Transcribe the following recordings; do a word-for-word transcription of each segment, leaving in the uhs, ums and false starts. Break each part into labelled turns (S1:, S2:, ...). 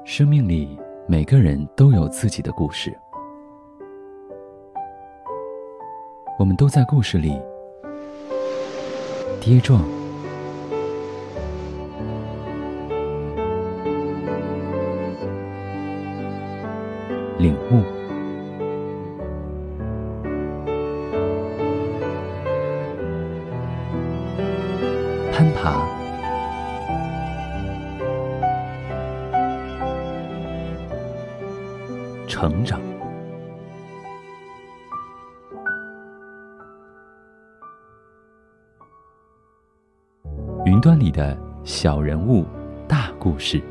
S1: 生命里每个人都有自己的故事，我们都在故事里跌撞、领悟、攀爬、成长。云端里的小人物，大故事。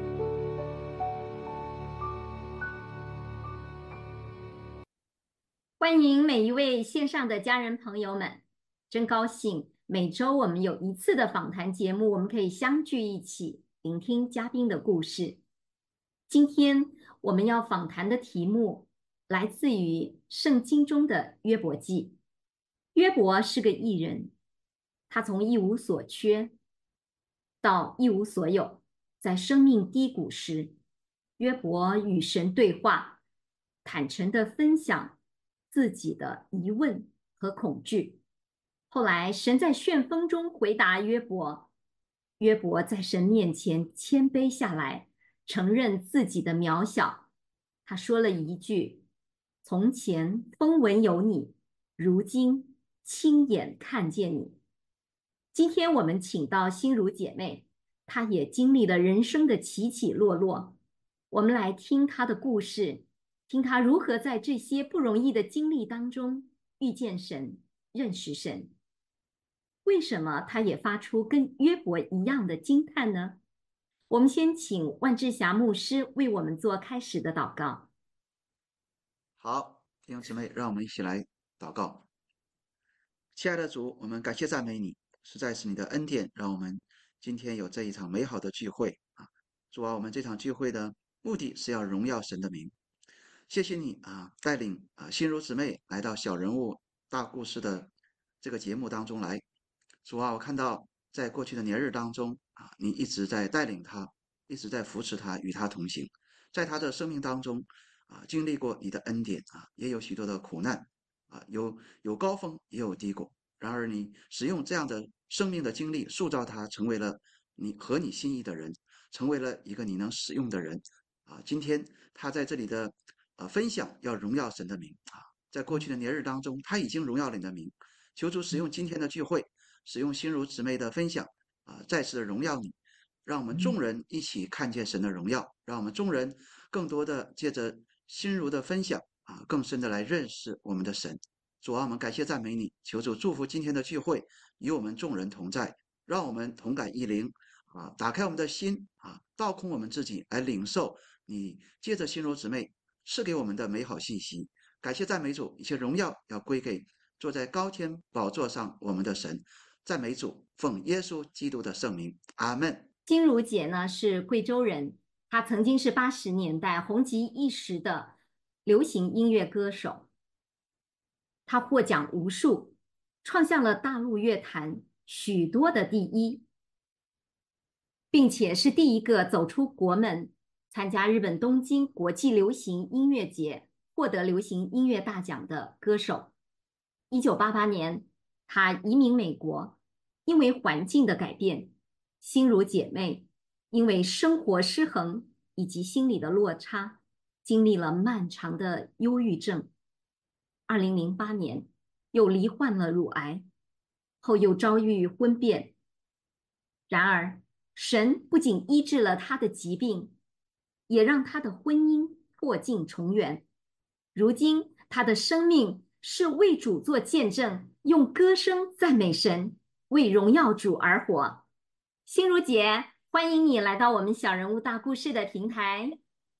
S2: 欢迎每一位线上的家人朋友们，真高兴每周我们有一次的访谈节目，我们可以相聚一起聆听嘉宾的故事。今天我们要访谈的题目来自于圣经中的约伯记。约伯是个义人，他从一无所缺到一无所有，在生命低谷时，约伯与神对话，坦诚地分享自己的疑问和恐惧。后来神在旋风中回答约伯，约伯在神面前谦卑下来，承认自己的渺小。他说了一句：从前风闻有你，如今亲眼看见你。今天我们请到心如姐妹，她也经历了人生的起起落落，我们来听她的故事，听她如何在这些不容易的经历当中遇见神，认识神。为什么她也发出跟约伯一样的惊叹呢？我们先请万志霞牧师为我们做开始的祷告。
S3: 好，弟兄姊妹，让我们一起来祷告。亲爱的主，我们感谢赞美你，实在是你的恩典，让我们今天有这一场美好的聚会啊！主啊，我们这场聚会的目的是要荣耀神的名。谢谢你啊，带领啊心如姊妹来到小人物大故事的这个节目当中来。主啊，我看到在过去的年日当中啊，你一直在带领他，一直在扶持他，与他同行，在他的生命当中啊，经历过你的恩典啊，也有许多的苦难啊，有有高峰，也有低谷。然而，你使用这样的生命的经历，塑造他成为了你合你心意的人，成为了一个你能使用的人啊。今天他在这里的呃分享，要荣耀神的名啊。在过去的年日当中，他已经荣耀了你的名。求主使用今天的聚会，使用心如姊妹的分享啊，再次的荣耀你，让我们众人一起看见神的荣耀，让我们众人更多的借着心如的分享啊，更深的来认识我们的神。主啊，我们感谢赞美你，求主祝福今天的聚会，与我们众人同在，让我们同感一灵啊，打开我们的心啊，倒空我们自己，来领受你借着心如姊妹赐给我们的美好信息。感谢赞美主，一切荣耀要归给坐在高天宝座上我们的神。赞美主，奉耶稣基督的圣名，阿们。
S2: 心如姐呢是贵州人，她曾经是八十年代红极一时的流行音乐歌手，她获奖无数，创下了大陆乐坛许多的第一，并且是第一个走出国门参加日本东京国际流行音乐节获得流行音乐大奖的歌手。一九八八年，她移民美国，因为环境的改变，心如姐妹因为生活失衡以及心理的落差，经历了漫长的忧郁症。二零零八年又罹患了乳癌，后又遭遇婚变。然而，神不仅医治了她的疾病，也让她的婚姻破镜重圆。如今，她的生命是为主做见证，用歌声赞美神，为荣耀主而活。心如姐，欢迎你来到我们小人物大故事的平台。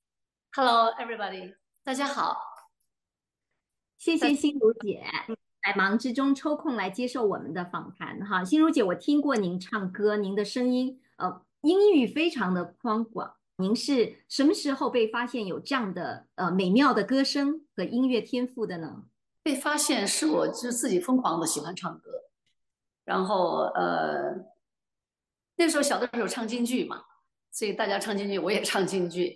S4: Hello, everybody， 大家好。
S2: 谢谢心如姐在忙之中抽空来接受我们的访谈哈。心如姐，我听过您唱歌，您的声音呃音域非常的宽广。您是什么时候被发现有这样的呃美妙的歌声和音乐天赋的呢？
S4: 被发现是我就自己疯狂的喜欢唱歌，然后呃那时候小的时候唱京剧嘛，所以大家唱京剧，我也唱京剧。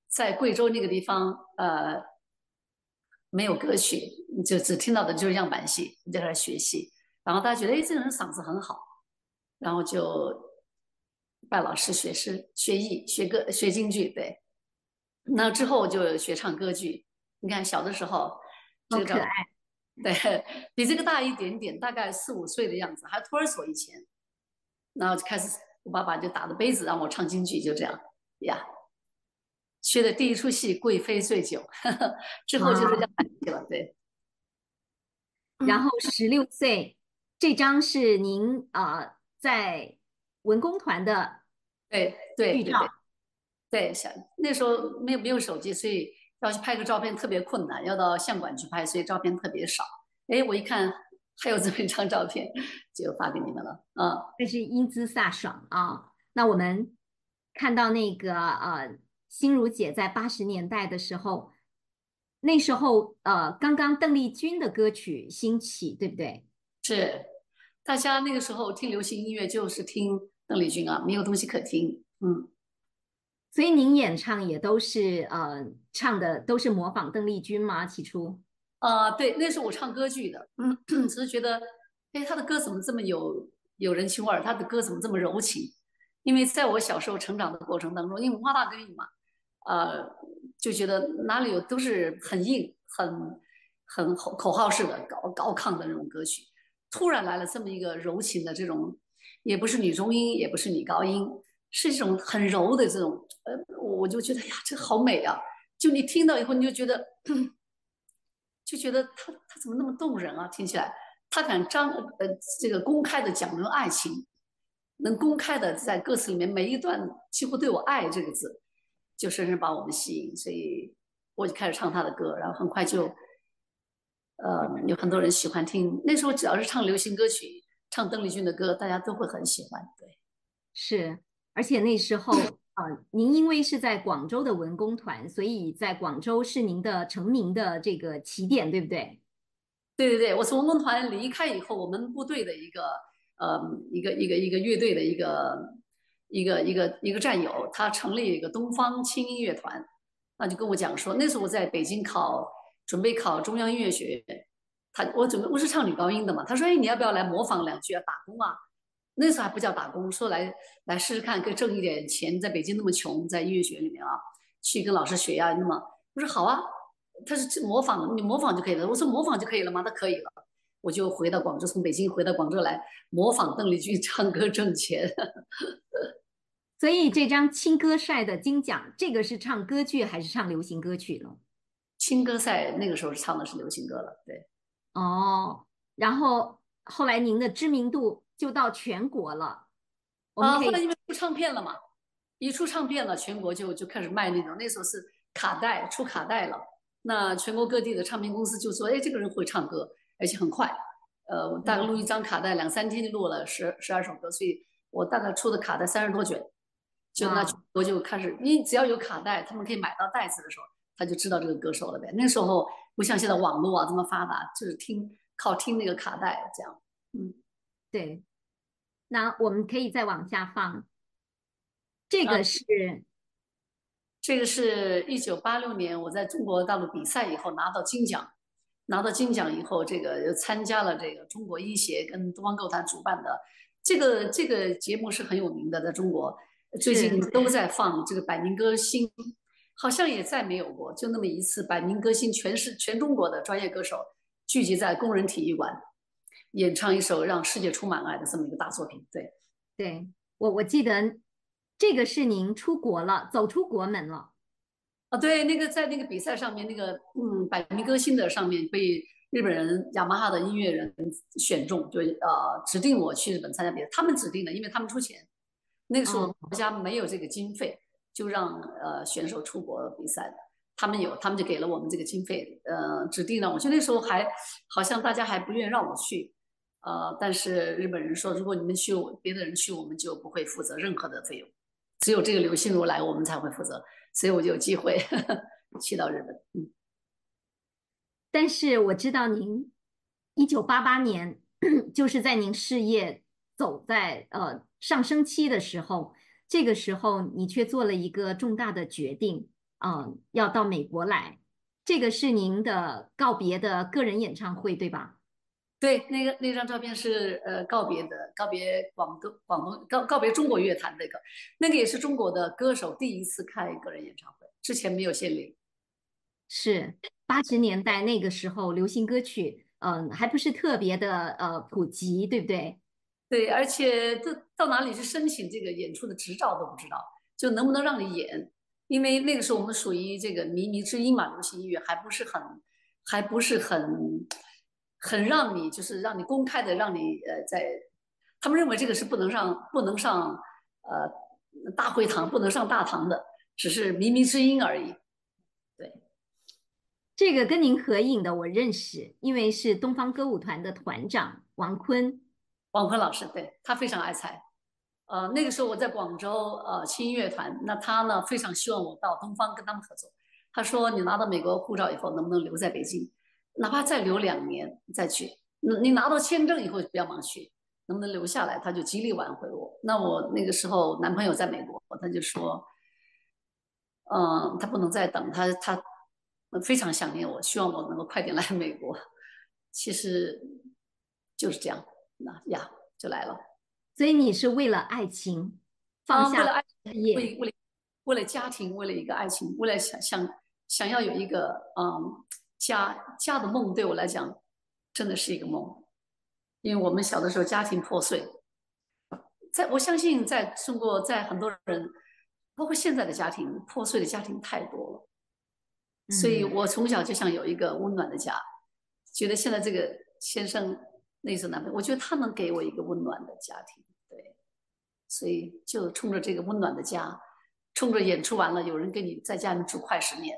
S4: 在贵州那个地方，呃，没有歌曲，就只听到的就是样板戏，就在那学戏。然后大家觉得，哎，这个人嗓子很好，然后就拜老师学诗、学艺、学歌、学京剧。对，那之后就学唱歌剧。你看小的时候，这个照
S2: 好可爱。
S4: 对比这个大一点点，大概四五岁的样子，还托儿所以前，然后就开始，我爸爸就打着杯子让我唱京剧，就这样呀。学的第一出戏《贵妃醉酒》，之后就是样板戏了。对，
S2: 然后十六岁，这张是您呃在文工团的
S4: 对对
S2: 剧照。
S4: 对对对，小那时候没有没有手机，所以要去拍个照片特别困难，要到相馆去拍，所以照片特别少。哎，我一看还有这么一张照片，就发给你们了。嗯，
S2: 这是英姿飒爽啊。那我们看到那个呃，心如姐在八十年代的时候，那时候呃，刚刚邓丽君的歌曲兴起，对不对？
S4: 是，大家那个时候听流行音乐就是听邓丽君啊，没有东西可听。嗯。
S2: 所以您演唱也都是呃唱的都是模仿邓丽君吗？起初
S4: 啊、对，那时候我唱歌剧的，嗯，只是觉得，哎，他的歌怎么这么有有人情味儿？他的歌怎么这么柔情？因为在我小时候成长的过程当中，因为文化大革命嘛，呃，就觉得哪里有都是很硬、很很口口号式的高高亢的那种歌曲，突然来了这么一个柔情的这种，也不是女中音，也不是女高音，是一种很柔的这种，呃，我就觉得呀，这好美啊！就你听到以后，你就觉得。就觉得他他怎么那么动人啊？听起来，他敢张呃这个公开的讲论爱情，能公开的在歌词里面每一段几乎都有“爱”这个字，就深深把我们吸引，所以我就开始唱他的歌，然后很快就呃有很多人喜欢听。那时候只要是唱流行歌曲，唱邓丽君的歌，大家都会很喜欢。对，
S2: 是，而且那时候呃，您因为是在广州的文工团，所以在广州是您的成名的这个起点，对不对？
S4: 对对对，我从文工团离开以后，我们部队的一个呃一个一个一个乐队的一个一个一个一个战友，他成立一个东方轻音乐团，那就跟我讲说，那时候我在北京考准备考中央音乐学院，他我准备我是唱女高音的嘛，他说哎你要不要来模仿两句啊打工啊？那时候还不叫打工，说来来试试看，可以挣一点钱，在北京那么穷，在音乐学院里面啊，去跟老师学呀、那么我说好啊。他是模仿，你模仿就可以了。我说模仿就可以了吗？他可以了，我就回到广州，从北京回到广州来模仿邓丽君唱歌挣钱。
S2: 所以这张青歌赛的金奖，这个是唱歌剧还是唱流行歌曲呢？
S4: 青歌赛那个时候是唱的是流行歌了，对。
S2: 哦，然后后来您的知名度就到全国了。我们
S4: 啊，
S2: 可以
S4: 后来因为出唱片了嘛，一出唱片了，全国就就开始卖那种，那时候是卡带，出卡带了。那全国各地的唱片公司就说，哎，这个人会唱歌，而且很快。呃，我大概录一张卡带，两三天就录了十十二首歌，所以我大概出的卡带三十多卷。就那全
S2: 哇，
S4: 国就开始，你只要有卡带，他们可以买到袋子的时候，他就知道这个歌手了呗。那时候不像现在网络啊这么发达，就是听靠听那个卡带这样。嗯，
S2: 对，那我们可以再往下放。这
S4: 啊，
S2: 个是
S4: 这个是一九八六年我在中国大陆比赛以后拿到金奖，拿到金奖以后，这个又参加了这个中国医协跟东方歌舞团主办的这个这个节目是很有名的，在中国最近
S2: 是，
S4: 都在放这个百名歌星，好像也再没有过，就那么一次百名歌星，全是全中国的专业歌手聚集在工人体育馆演唱一首让世界充满爱的这么一个大作品。对。
S2: 对，我我记得这个是您出国了，走出国门了。
S4: 啊，对，那个在那个比赛上面，那个嗯，百名歌星的上面被日本人雅马哈的音乐人选中，就呃指定我去日本参加比赛，他们指定的，因为他们出钱。那个时候我
S2: 哦，
S4: 们国家没有这个经费，就让呃选手出国比赛的。他们有，他们就给了我们这个经费，呃，指定了我去。那时候还好像大家还不愿意让我去，呃，但是日本人说，如果你们去，别的人去，我们就不会负责任何的费用，只有这个刘心如来，我们才会负责。所以我就有机会呵呵去到日本。嗯，
S2: 但是我知道您一九八八年就是在您事业走在呃上升期的时候，这个时候你却做了一个重大的决定， 嗯，要到美国来，这个是您的告别的个人演唱会，对吧？
S4: 对，那个那张照片是呃告别的，告别广东广东告告别中国乐坛那个，那个也是中国的歌手第一次开个人演唱会，之前没有限龄。
S2: 是八十年代那个时候，流行歌曲，嗯，还不是特别的呃普及，对不对？
S4: 对，而且到到哪里去申请这个演出的执照都不知道，就能不能让你演，因为那个时候我们属于这个靡靡之音嘛，流行音乐还不是很还不是很很让你就是让你公开的让你呃在，他们认为这个是不能上不能上呃大会堂，不能上大堂的，只是靡靡之音而已。对，
S2: 这个跟您合影的我认识，因为是东方歌舞团的团长王坤。
S4: 王坤老师，对，他非常爱才。呃，那个时候我在广州呃轻音乐团，那他呢非常希望我到东方跟他们合作。他说你拿到美国护照以后，能不能留在北京，哪怕再留两年再去。你你拿到签证以后不要忙去，能不能留下来？他就极力挽回我。那我那个时候男朋友在美国，他就说，嗯、他不能再等，他他非常想念我，希望我能够快点来美国。其实就是这样，那呀就来了。
S2: 所以你是为了爱情放
S4: 啊，为了
S2: 下
S4: 爱，
S2: 事业。
S4: 为为了为了家庭，为了一个爱情，为了想想想要有一个嗯家家的梦，对我来讲真的是一个梦。因为我们小的时候家庭破碎，在我相信在中国，在很多人，包括现在的家庭，破碎的家庭太多了。所以
S2: 嗯，
S4: 我从小就想有一个温暖的家，觉得现在这个先生那时候男朋友，我觉得他能给我一个温暖的家庭，对，所以就冲着这个温暖的家，冲着演出完了，有人给你在家里住快十年，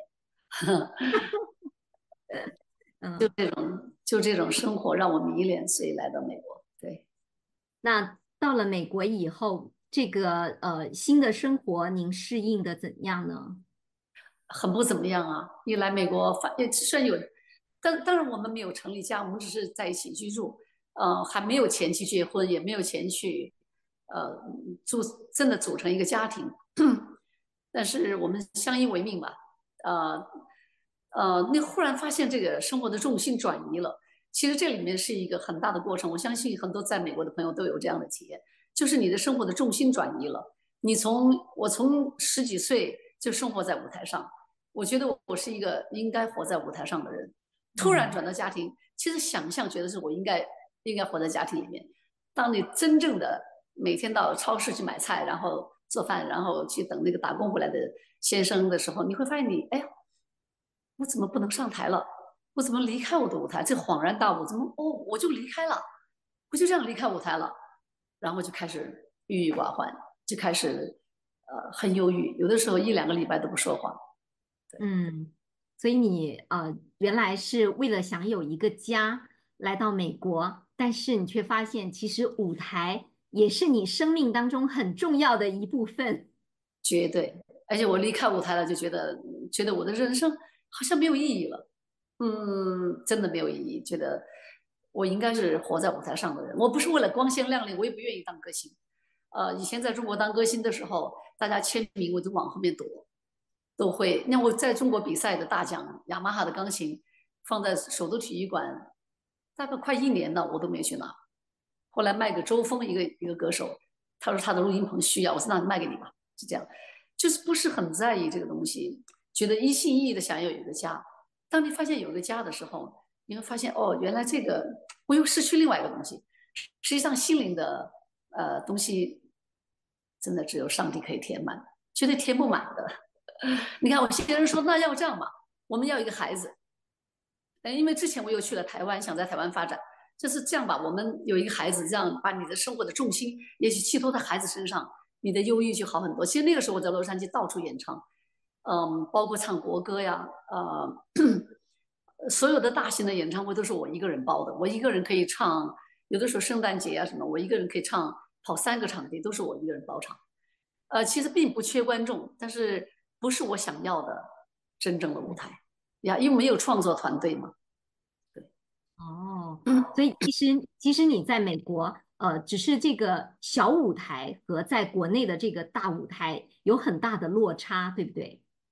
S4: 就
S2: 嗯，
S4: 这种就这种生活让我迷恋，所以来到美国，对。
S2: 那到了美国以后，这个呃新的生活您适应的怎样呢？
S4: 很不怎么样啊。一来美国，反虽然有，但当然我们没有成立家，我们只是在一起居住，呃，还没有钱去结婚，也没有钱去，呃，组真的组成一个家庭。但是我们相依为命吧，呃呃，那忽然发现这个生活的重心转移了。其实这里面是一个很大的过程，我相信很多在美国的朋友都有这样的体验，就是你的生活的重心转移了。你从我从十几岁就生活在舞台上，我觉得我是一个应该活在舞台上的人，突然
S2: 嗯
S4: 转到家庭，其实想象觉得是我应该应该活在家庭里面。当你真正的每天到超市去买菜，然后做饭，然后去等那个打工回来的先生的时候，你会发现你，哎呀，我怎么不能上台了？我怎么离开我的舞台？这恍然大悟，怎么哦，我就离开了，我就这样离开舞台了，然后就开始郁郁寡欢，就开始呃很忧郁，有的时候一两个礼拜都不说话。
S2: 嗯，所以你呃原来是为了想有一个家来到美国，但是你却发现其实舞台也是你生命当中很重要的一部分。
S4: 绝对，而且我离开舞台了，就觉得觉得我的人生好像没有意义了。嗯，真的没有意义。觉得我应该是活在舞台上的人，我不是为了光鲜亮丽，我也不愿意当歌星。呃，以前在中国当歌星的时候，大家签名我就往后面躲，都会。那我在中国比赛的大奖，雅马哈的钢琴放在首都体育馆，大概快一年了，我都没去拿。后来卖给周峰一个一个歌手，他说他的录音棚需要，我说那你卖给你吧，就这样，就是不是很在意这个东西，觉得一心一意的想要有一个家。当你发现有一个家的时候，你会发现哦，原来这个我又失去另外一个东西。实际上，心灵的呃东西，真的只有上帝可以填满，绝对填不满的。你看，我先生说，那要这样吧，我们要一个孩子。呃，因为之前我又去了台湾，想在台湾发展，就是这样吧，我们有一个孩子，这样把你的生活的重心也许寄托在孩子身上，你的忧郁就好很多。其实那个时候我在洛杉矶到处演唱，嗯，包括唱国歌呀，呃，所有的大型的演唱会都是我一个人包的，我一个人可以唱，有的时候圣诞节啊什么，我一个人可以唱跑三个场地，都是我一个人包场。呃，其实并不缺观众，但是不是我想要的真正的舞台呀，因为没有创作团队嘛。
S2: 哦，
S4: 嗯，
S2: 所以其实其实你在美国，呃，只是这个小舞台和在国内的这个大舞台有很大的落差，对不对？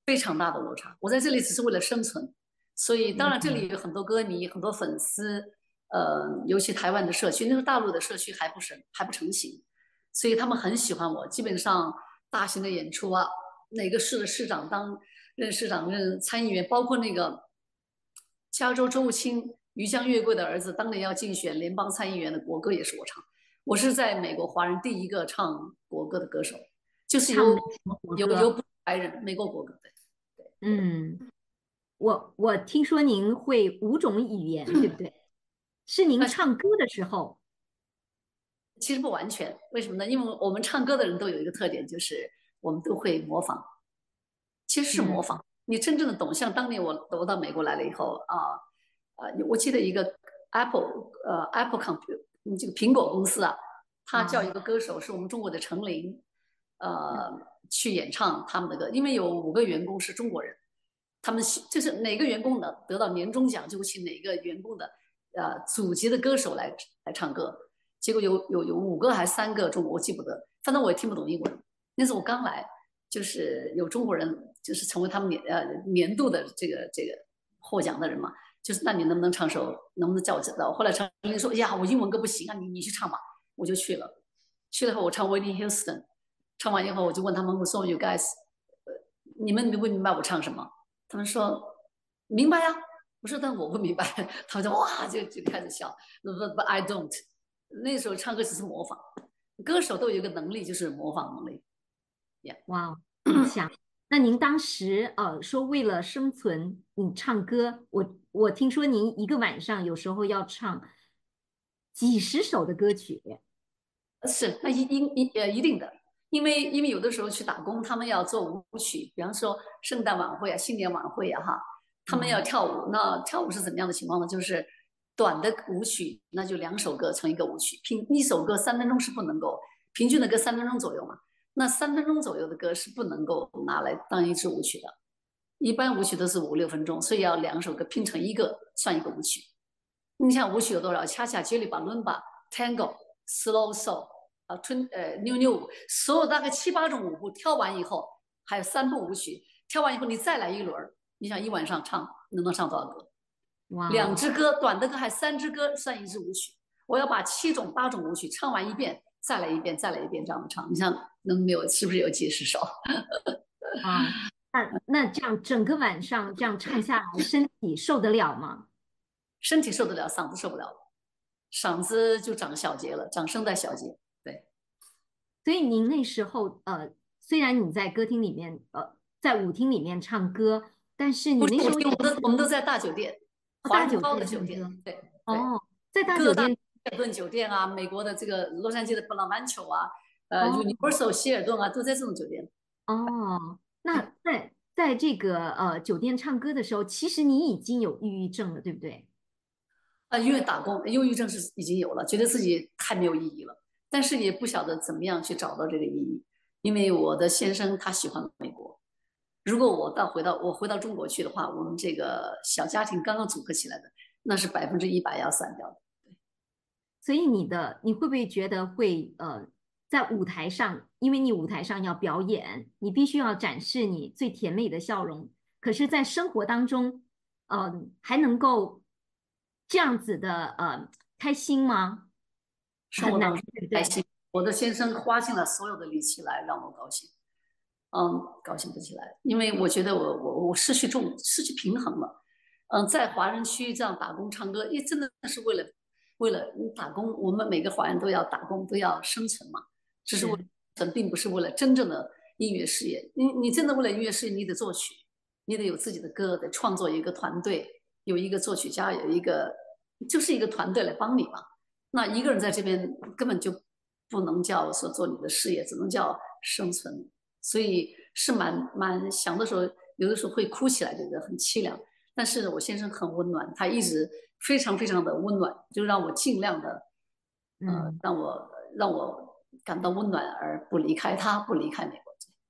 S4: 非常大的落差。我在这里只是为了生存，所以当然这里
S2: 嗯
S4: 有很多歌迷、很多粉丝，呃，尤其台湾的社区，那时候大陆的社区还不成还不成型，所以他们很喜欢我。基本上大型的演出啊，哪个市的市长当任市长、任参议员，包括那个加州州务卿于江月桂的儿子，当年要竞选联邦参议员的国歌也是我唱。我是在美国华人第一个唱国歌的歌手，就是由
S2: 唱的什么国歌？
S4: 由由不白人美国国歌。对，
S2: 嗯，我我听说您会五种语言，对不对？是您唱歌的时候，
S4: 其实不完全，为什么呢？因为我们唱歌的人都有一个特点，就是我们都会模仿，其实是模仿。你真正的懂，像当年我我到美国来了以后啊，呃，我记得一个 Apple 呃 Apple Computer 这个苹果公司啊，他叫一个歌手是我们中国的程琳，呃，去演唱他们的歌，因为有五个员工是中国人，他们就是哪个员工呢得到年终奖，就会请哪个员工的呃祖籍的歌手来来唱歌。结果有有有五个还是三个中国，我记不得，反正我也听不懂英文。那时候我刚来，就是有中国人，就是成为他们年呃年度的这个这个获奖的人嘛。就是那你能不能唱首，能不能叫我知道？后来程琳说：“哎呀，我英文歌不行啊，你你去唱吧。”我就去了。去了后我唱 Whitney Houston， 唱完以后我就问他们，我说 ：“You guys， 呃，你们明不明白我唱什么？”他们说：“明白呀。”我说：“但我不明白。”他们就哇就就开始笑。But but I don't。那时候唱歌只是模仿，歌手都有一个能力，就是模仿能力。Yeah.
S2: 哇，很强。那您当时呃说为了生存，你唱歌，我我听说您一个晚上有时候要唱几十首的歌曲。
S4: 是，那一一一呃一定的，因为因为有的时候去打工，他们要做舞曲，比方说圣诞晚会啊、新年晚会啊哈，他们要跳舞。那跳舞是怎么样的情况呢？就是短的舞曲，那就两首歌成一个舞曲，平一首歌三分钟是不能够，平均的歌三分钟左右嘛。那三分钟左右的歌是不能够拿来当一支舞曲的，一般舞曲都是五六分钟，所以要两首歌拼成一个算一个舞曲。你像舞曲有多少？恰恰、杰里巴、伦巴、Tango、Slow Soul 啊、春呃妞妞舞，所有大概七八种舞步跳完以后，还有三部舞曲，跳完以后你再来一轮，你想一晚上唱能能唱多少歌？
S2: 哇，
S4: 两支歌，短的歌还三支歌算一支舞曲。我要把七种八种舞曲唱完一遍，再来一遍，再来一遍这样的唱。你想能没有？是不是有几十首？
S2: 啊，那那这样整个晚上这样唱下来，身体受得了吗？
S4: 身体受得了，嗓子受不了，嗓子就长小节了，长声带小节。对，
S2: 所以您那时候呃，虽然你在歌厅里面呃，在舞厅里面唱歌，但是你那时候
S4: 我们都我们都在大酒店，华人包的酒店，对对。
S2: 哦，在大
S4: 各大
S2: 酒店，
S4: 希尔顿酒店啊，美国的这个洛杉矶的布朗曼球啊，呃、
S2: 哦、
S4: ，Universal 希尔顿啊，都在这种酒店。
S2: 哦，那在在这个呃酒店唱歌的时候，其实你已经有抑郁症了，对不对？
S4: 啊，因为打工，忧郁症是已经有了，觉得自己太没有意义了，但是也不晓得怎么样去找到这个意义。因为我的先生他喜欢美国，如果我到回到我回到中国去的话，我们这个小家庭刚刚组合起来的，那是百分之一百要散掉的。对，
S2: 所以你的你会不会觉得会呃在舞台上，因为你舞台上要表演，你必须要展示你最甜美的笑容，可是，在生活当中，呃，还能够这样子的呃开心吗？很难，
S4: 生活当中
S2: 对不对？
S4: 开心。我的先生花尽了所有的力气来让我高兴，嗯，高兴不起来，因为我觉得我我我失去重失去平衡了。嗯，在华人区这样打工唱歌，也真的是为了为了打工，我们每个华人都要打工，都要生存嘛，只是为了生存，并不是为了真正的音乐事业。你你真的为了音乐事业，你得作曲，你得有自己的歌，得创作一个团队，有一个作曲家，有一个就是一个团队来帮你嘛。那一个人在这边根本就不能叫说做你的事业，只能叫生存。所以是蛮蛮想的时候，有的时候会哭起来，觉得很凄凉。但是我先生很温暖，他一直非常非常的温暖，就让我尽量的，呃，让我让我感到温暖，而不离开他，不离开美国。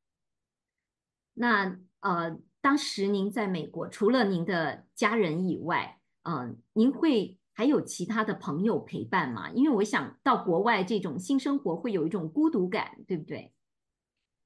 S2: 那呃，当时您在美国，除了您的家人以外，嗯、呃，您会还有其他的朋友陪伴吗？因为我想到国外这种新生活会有一种孤独感，对不对？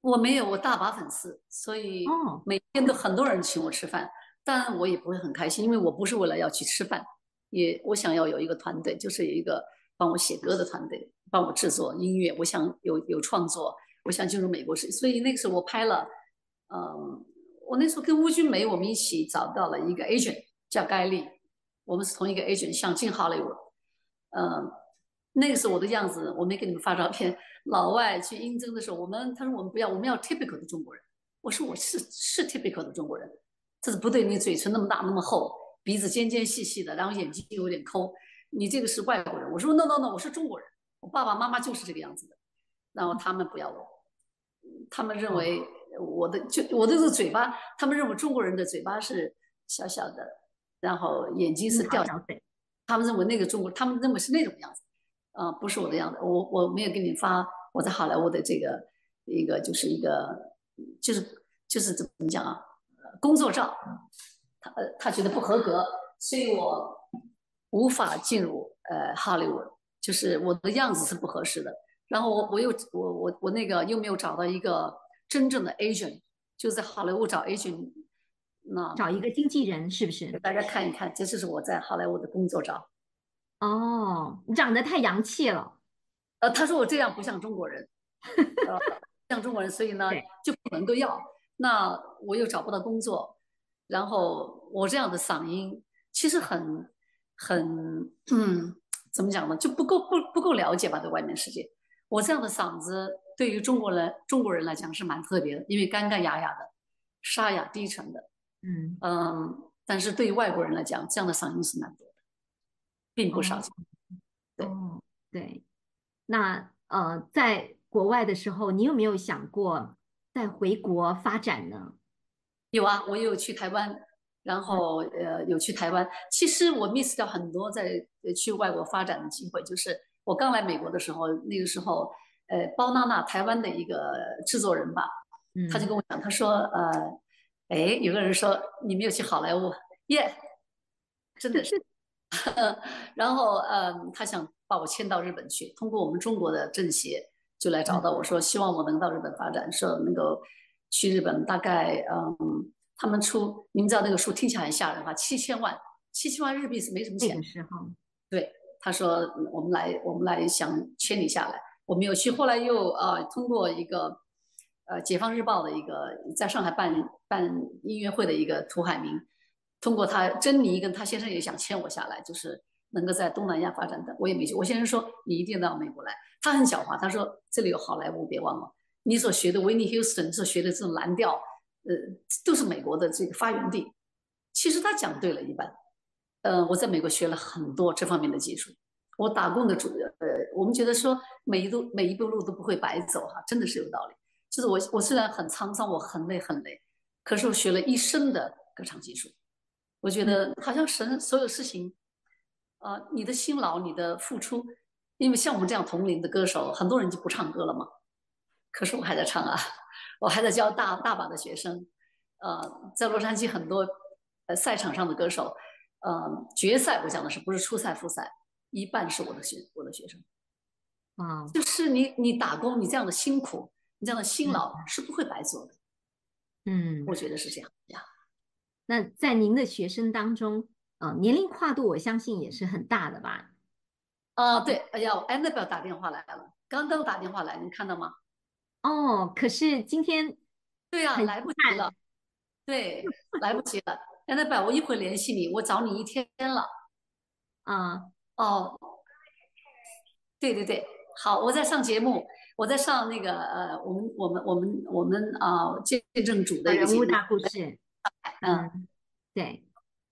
S4: 我没有，我大把粉丝，所以
S2: 哦，
S4: 每天都很多人请我吃饭，但我也不会很开心，因为我不是为了要去吃饭，也我想要有一个团队，就是有一个帮我写歌的团队，帮我制作音乐，我想有有创作，我想进入美国市，所以那个时候我拍了，嗯，我那时候跟邬君梅我们一起找到了一个 agent 叫盖利，我们是同一个 agent，想进 Hollywood，嗯，那个时候我的样子我没给你们发照片。老外去应征的时候，我们他说我们不要，我们要 typical 的中国人。我说我是是 typical 的中国人，这是不对，你嘴唇那么大那么厚，鼻子尖尖细细的，然后眼睛有点抠，你这个是外国人。我说 no no no，我是中国人，我爸爸妈妈就是这个样子的。然后他们不要我，他们认为我的就我的这个嘴巴，他们认为中国人的嘴巴是小小的，然后眼睛是掉下来，他们认为那个中国，他们认为是那种样子。啊、呃，不是我的样子，我我没有给你发我在好莱坞的这个一个就是一个就是就是怎么讲啊，工作照，他他觉得不合格，所以我无法进入呃好莱坞，就是我的样子是不合适的。然后我我又我我我那个又没有找到一个真正的 agent， 就在好莱坞找 agent， 那
S2: 找一个经纪人是不是？
S4: 给大家看一看，这就是我在好莱坞的工作照。
S2: 哦，你长得太洋气了。
S4: 呃，他说我这样不像中国人，呃，像中国人，所以呢就不能够要。那我又找不到工作，然后我这样的嗓音其实很很嗯，怎么讲呢，就不够不不够了解吧，对外面世界。我这样的嗓子对于中国人中国人来讲是蛮特别的，因为干干哑哑的，沙哑低沉的，
S2: 嗯
S4: 嗯，但是对于外国人来讲，这样的嗓音是蛮多的，并不少见。
S2: 哦
S4: 对。
S2: 哦，对。那呃，在国外的时候，你有没有想过再回国发展呢？
S4: 有啊，我有去台湾，然后呃有去台湾。其实我 miss 掉很多在呃去外国发展的机会。就是我刚来美国的时候，那个时候呃包娜娜台湾的一个制作人吧，他就
S2: 嗯，
S4: 跟我讲，他说呃，哎，有个人说你没有去好莱坞，耶、真的是。然后呃他想把我迁到日本去，通过我们中国的政协就来找到我说，希望我能到日本发展，说能够去日本，大概嗯，他们出，你们知道那个数听起来很吓人哈，七千万，七千万日币是没什么钱。
S2: 那个时候，
S4: 对，他说嗯我们来，我们来想迁你下来，我没有去，后来又呃通过一个呃解放日报的一个在上海办办音乐会的一个涂海明，通过他珍妮跟他先生也想签我下来，就是能够在东南亚发展的，我也没去。我先生说你一定到美国来，他很狡猾，他说这里有好莱坞，别忘了你所学的维尼休斯顿所学的这种蓝调，呃，都是美国的这个发源地。其实他讲对了一半。呃，我在美国学了很多这方面的技术。我打工的主呃，我们觉得说每一路每一步路都不会白走哈，真的是有道理。就是我我虽然很沧桑，我很累很累，可是我学了一生的歌唱技术。我觉得好像神所有事情，呃，你的辛劳，你的付出，因为像我们这样同龄的歌手，很多人就不唱歌了嘛。可是我还在唱啊，我还在教大大把的学生。呃，在洛杉矶很多呃赛场上的歌手，呃，决赛我讲的是不是初赛复赛，一半是我的学我的学生。
S2: 啊，
S4: 就是你你打工，你这样的辛苦，你这样的辛
S2: 嗯
S4: 劳是不会白做的。
S2: 嗯，
S4: 我觉得是这样呀。
S2: 那在您的学生当中，呃，年龄跨度我相信也是很大的吧？
S4: 啊、对，哎呀，Annabelle 打电话来了，刚刚打电话来，你看到吗？
S2: 哦，可是今天
S4: 对呀、
S2: 很遗
S4: 来不及
S2: 憾
S4: 了，对，来不及了。Annabelle，我一会儿联系你，我找你一天了。
S2: 啊，
S4: 哦，对对对，好，我在上节目，我在上那个呃，我们我们我们我们啊、呃见证主的一个节目。
S2: 人物大故事，
S4: 嗯，
S2: 嗯，对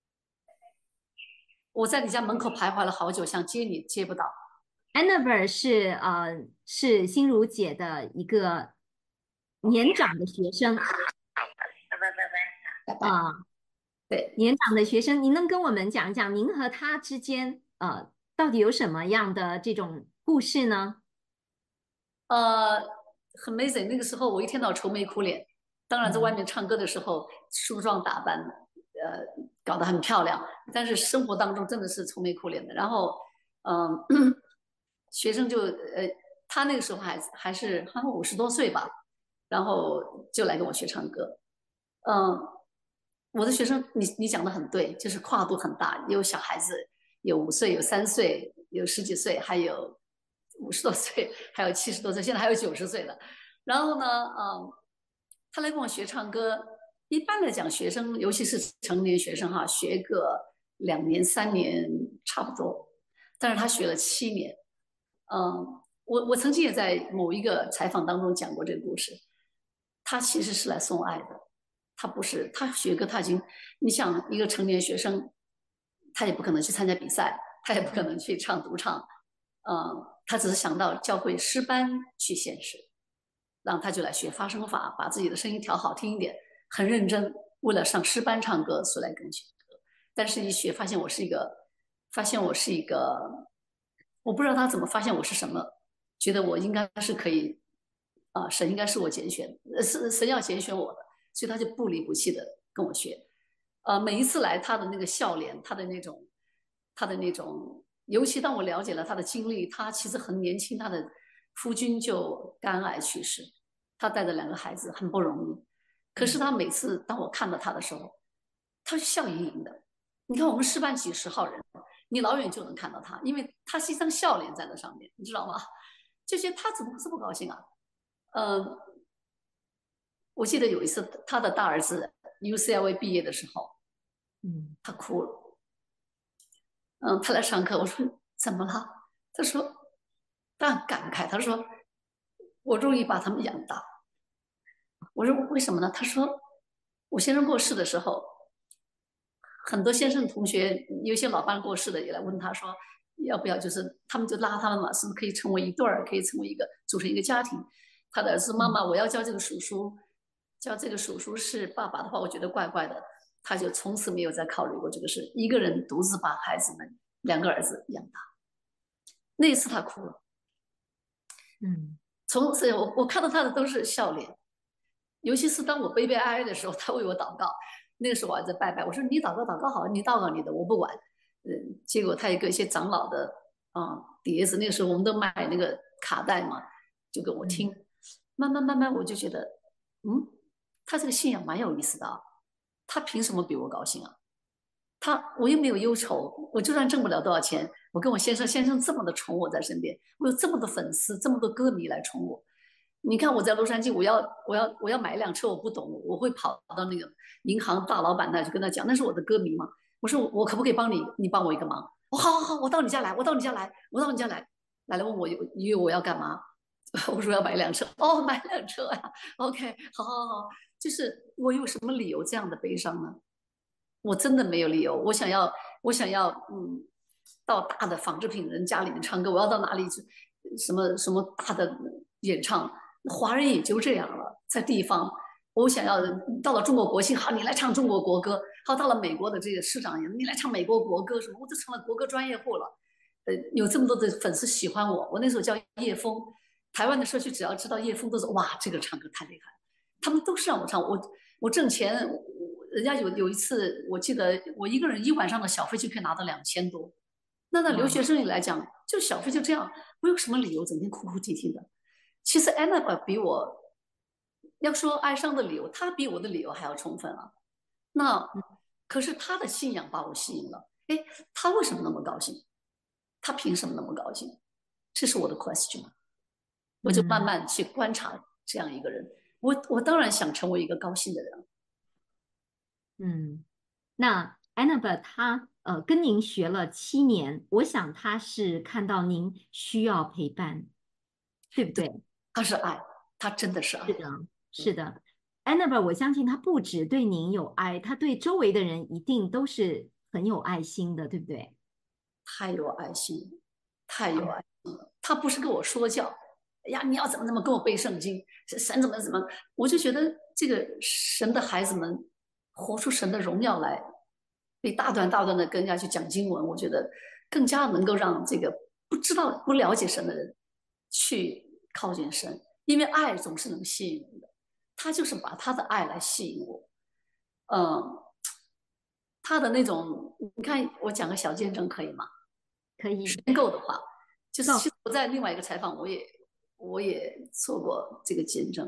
S4: 我在你家门口徘徊了好久，想接你接不到。
S2: ，Annabelle 是呃是心如姐的一个年长的学生
S4: 拜拜。
S2: 啊，
S4: 对，
S2: 年长的学生，您能跟我们讲讲您和他之间呃到底有什么样的这种故事呢？
S4: 呃，很 amazing。那个时候我一天到晚愁眉苦脸，当然在外
S2: 嗯
S4: 面唱歌的时候梳妆打扮，呃，搞得很漂亮，但是生活当中真的是愁眉苦脸的。然后，嗯、学生就呃，他那个时候还还是好像五十多岁吧， 然后就来跟我学唱歌。嗯，我的学生，你你讲的很对，就是跨度很大，有小孩子，有五岁，有三岁，有十几岁，还有五十多岁，还有七十多岁，现在还有九十岁的。然后呢，嗯，他来跟我学唱歌。一般来讲，学生尤其是成年学生哈，学个两年三年差不多，但是他学了七年。嗯，我我曾经也在某一个采访当中讲过这个故事。他其实是来送爱的，他不是他学歌，他已经，你想一个成年学生，他也不可能去参加比赛，他也不可能去唱独唱，嗯，他只是想到教会诗班去献诗，然后他就来学发声法，把自己的声音调好听一点，很认真，为了上诗班唱歌，所以来跟我学歌。但是一学发现我是一个，发现我是一个，我不知道他怎么发现我是什么，觉得我应该是可以，啊、神应该是我拣选，是神要拣选我的，所以他就不离不弃的跟我学。呃，每一次来，他的那个笑脸，他的那种，他的那种，尤其当我了解了他的经历，他其实很年轻，他的夫君就肝癌去世，他带着两个孩子，很不容易。可是他每次当我看到他的时候，他是笑盈盈的。你看我们诗班几十号人，你老远就能看到他，因为他是一张笑脸在那上面，你知道吗？就觉得他怎么会这么高兴啊？嗯，我记得有一次他的大儿子 U C L A 毕业的时候，
S2: 嗯，
S4: 他哭了。嗯，他来上课，我说怎么了？他说他很感慨，他说我终于把他们养大。我说为什么呢？他说我先生过世的时候，很多先生同学，有些老伴过世的也来问他说，要不要就是他们就拉他们嘛，是不是可以成为一对儿，可以成为一个组成一个家庭？他的儿子妈妈，我要叫这个叔叔，叫这个叔叔是爸爸的话，我觉得怪怪的。他就从此没有再考虑过这个事，一个人独自把孩子们两个儿子养大。那一次他哭了，
S2: 嗯，
S4: 从此我我看到他的都是笑脸，尤其是当我悲悲哀哀的时候，他为我祷告。那个时候我还在拜拜，我说你祷告祷告好，你祷告你的，我不管。嗯，结果他一个一些长老的啊、嗯、碟子，那个时候我们都买那个卡带嘛，就跟我听。慢慢慢慢我就觉得，嗯，他这个信仰蛮有意思的啊。他凭什么比我高兴啊？他我又没有忧愁，我就算挣不了多少钱，我跟我先生，先生这么的宠我在身边，我有这么多粉丝，这么多歌迷来宠我。你看我在洛杉矶，我要我要我要买一辆车，我不懂，我会跑到那个银行大老板那去跟他讲，那是我的歌迷嘛。我说我可不可以帮你？你帮我一个忙。我、哦、好好好，我到你家来，我到你家来，我到你家来。来了问我约我要干嘛？我说要买一辆车。哦，买辆车呀、啊、？OK， 好好好。就是我有什么理由这样的悲伤呢？我真的没有理由。我想要，我想要，嗯，到大的纺织品人家里面唱歌，我要到哪里去？什么什么大的演唱？华人也就这样了，在地方，我想要到了中国国庆，好，你来唱中国国歌；好，到了美国的这个市长，你来唱美国国歌，什么，我就成了国歌专业户了。呃，有这么多的粉丝喜欢我，我那时候叫叶枫，台湾的社区只要知道叶枫，都是哇，这个唱歌太厉害了，他们都是让我唱，我我挣钱，人家有有一次，我记得我一个人一晚上的小费就可以拿到两千多，那那留学生里来讲，就小费就这样，我有什么理由整天哭哭啼啼的？其实 Annabelle 比我，要说哀伤的理由，她比我的理由还要充分啊。那可是她的信仰把我吸引了。哎，她为什么那么高兴？她凭什么那么高兴？这是我的 question。我就慢慢去观察这样一个人。我我当然想成为一个高兴的人。
S2: 嗯，那 Annabelle 她呃跟您学了七年，我想她是看到您需要陪伴，对不对？
S4: 他是爱，他真的是爱。
S2: 是的，是的。Annabelle，我相信她不只对您有爱，她对周围的人一定都是很有爱心的，对不对？
S4: 太有爱心，太有爱心了。他不是跟我说教，哎呀，你要怎么怎么跟我背圣经，神怎么怎么，我就觉得这个神的孩子们活出神的荣耀来，被大段大段的跟人家去讲经文，我觉得更加能够让这个不知道不了解神的人去靠近神，因为爱总是能吸引人的。他就是把他的爱来吸引我，嗯，他的那种，你看我讲个小见证可以吗？
S2: 可以。
S4: 时间够的话，就是其实我在另外一个采访，我也我也做过这个见证。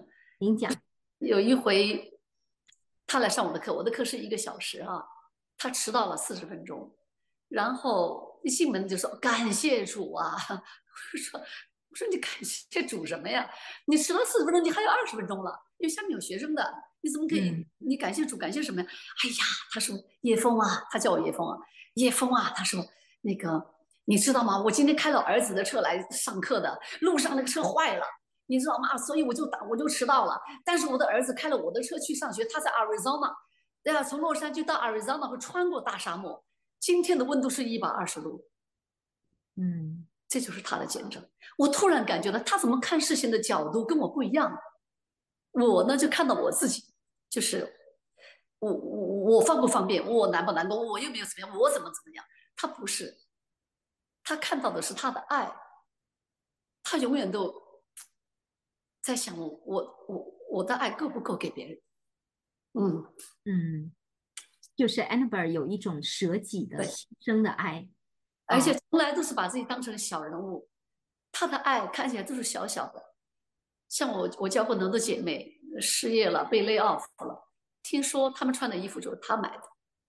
S2: 您讲。
S4: 有一回他来上我的课，我的课是一个小时啊，他迟到了四十分钟，然后一进门就说感谢主啊，我说我说你感谢主什么呀？你迟到四十分钟，你还有二十分钟了，因为下面有学生的，你怎么可以？
S2: 嗯、
S4: 你感谢主感谢什么呀？哎呀，他说叶枫啊，他叫我叶枫啊，叶枫啊，他说那个你知道吗？我今天开了儿子的车来上课的，路上那个车坏了。你知道吗？所以我就打，我就迟到了。但是我的儿子开了我的车去上学，他在 Arizona， 对吧？从洛杉矶到 Arizona 会穿过大沙漠，今天的温度是一百二十度，
S2: 嗯，
S4: 这就是他的见证。我突然感觉到他怎么看事情的角度跟我不一样。我呢就看到我自己，就是我我我方不方便，我难不难过，我又没有怎么样，我怎么怎么样？他不是，他看到的是他的爱，他永远都在想我我我我的爱够不够给别人？嗯
S2: 嗯，就是 Annabelle 有一种舍己的
S4: 对，
S2: 牺牲的爱，
S4: 而且
S2: 哦，
S4: 从来都是把自己当成小人物，他的爱看起来都是小小的。像我我教过很多姐妹失业了，被 lay off 了，听说她们穿的衣服就是她买的，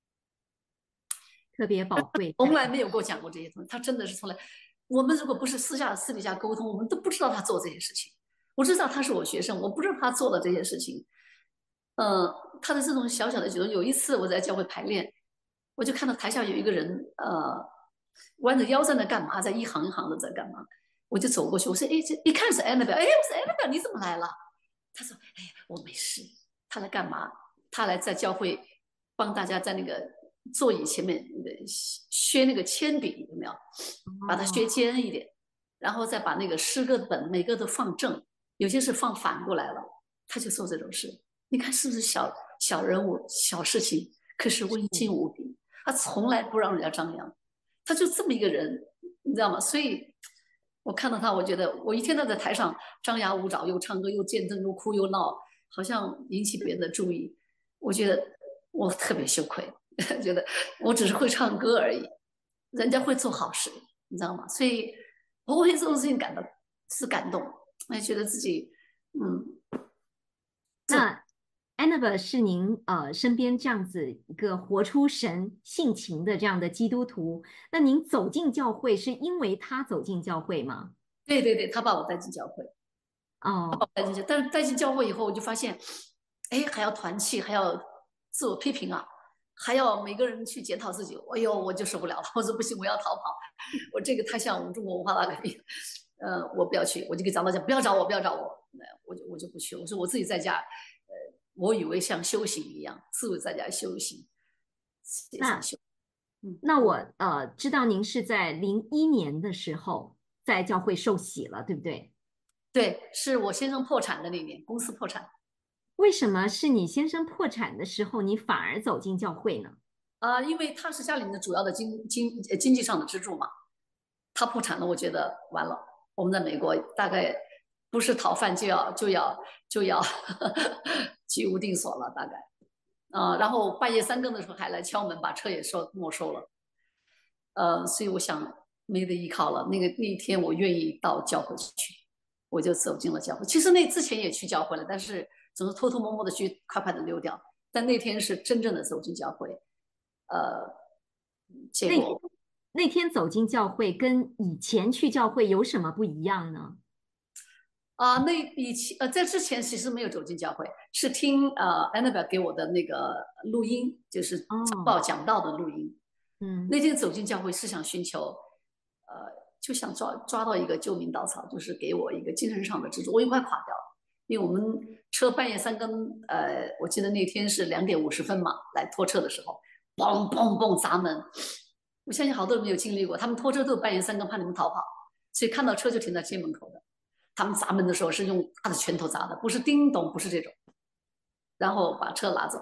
S2: 特别宝贵。
S4: 从来没有给我讲过这些东西。她真的是从来，我们如果不是私下私底下沟通，我们都不知道她做这些事情。我知道她是我学生，我不知道她做了这些事情。嗯、呃，她的这种小小的举动，有一次我在教会排练，我就看到台下有一个人，呃，弯着腰在那干嘛，在一行一行的在干嘛。我就走过去，我说：“哎，这一看是 Annabelle，哎，我说 Annabelle 你怎么来了？”他说：“哎呀，我没事。他来干嘛？他来在教会帮大家在那个座椅前面那个削那个铅笔，有没有？把它削尖一点，然后再把那个诗歌本每个都放正，有些是放反过来了。他就做这种事。你看是不是小小人物、小事情，可是温馨无比。他从来不让人家张扬，他就这么一个人，你知道吗？所以。”我看到他，我觉得我一天都在台上张牙舞爪，又唱歌又见证，又哭又闹，好像引起别人的注意。我觉得我特别羞愧，觉得我只是会唱歌而已，人家会做好事，你知道吗？所以我为这种事情感到是感动，也觉得自己嗯。
S2: 那 Annabelle 是您呃身边这样子一个活出神性情的这样的基督徒，那您走进教会是因为他走进教会吗？
S4: 对对对，他把我带进教会，
S2: 哦，
S4: 带进去，但是带进教会以后，我就发现，哎，还要团契，还要自我批评啊，还要每个人去检讨自己。哎呦，我就受不了了，我说不行，我要逃跑，我这个太像我们中国文化大革命，呃，我不要去，我就给长老讲，不要找我，不要找我，我就我就不去，我说我自己在家。我以为像修行一样，自我在家修行，也
S2: 那
S4: 修。嗯，
S2: 那我呃知道您是在零一年的时候在教会受洗了，对不对？
S4: 对，是我先生破产的那年，公司破产。
S2: 为什么是你先生破产的时候，你反而走进教会呢？
S4: 啊、呃，因为他是家里面的主要的经经经济上的支柱嘛。他破产了，我觉得完了。我们在美国大概不是讨饭就要就要就要居无定所了，大概。啊、呃，然后半夜三更的时候还来敲门，把车也收没收了。呃，所以我想没得依靠了。那个那一天我愿意到教会去，我就走进了教会。其实那之前也去教会了，但是总是偷偷摸摸的去，快快的溜掉。但那天是真正的走进教会，呃，结果
S2: 那天走进教会跟以前去教会有什么不一样呢？
S4: 啊、呃，那以前呃，在之前其实没有走进教会，是听呃 Annabelle 给我的那个录音，就是报讲道的录音。
S2: 嗯，
S4: 那天走进教会是想寻求，呃，就想抓抓到一个救命稻草，就是给我一个精神上的支柱。我也快垮掉了，因为我们车半夜三更，呃，我记得那天是两点五十分嘛，来拖车的时候，嘣嘣嘣砸门。我相信好多人没有经历过，他们拖车都半夜三更怕你们逃跑，所以看到车就停在街门口的。他们砸门的时候是用大的拳头砸的，不是叮咚，不是这种，然后把车拿走。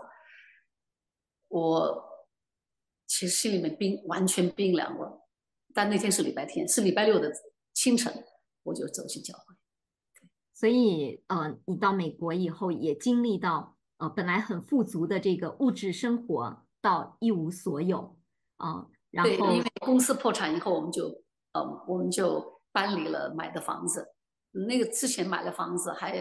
S4: 我其实心里面冰完全冰凉了，但那天是礼拜天，是礼拜六的清晨，我就走进教会。
S2: 所以呃，你到美国以后也经历到呃本来很富足的这个物质生活到一无所有啊、呃，然后
S4: 对，因为公司破产以后，我们就呃我们就搬离了买的房子。那个之前买了房子还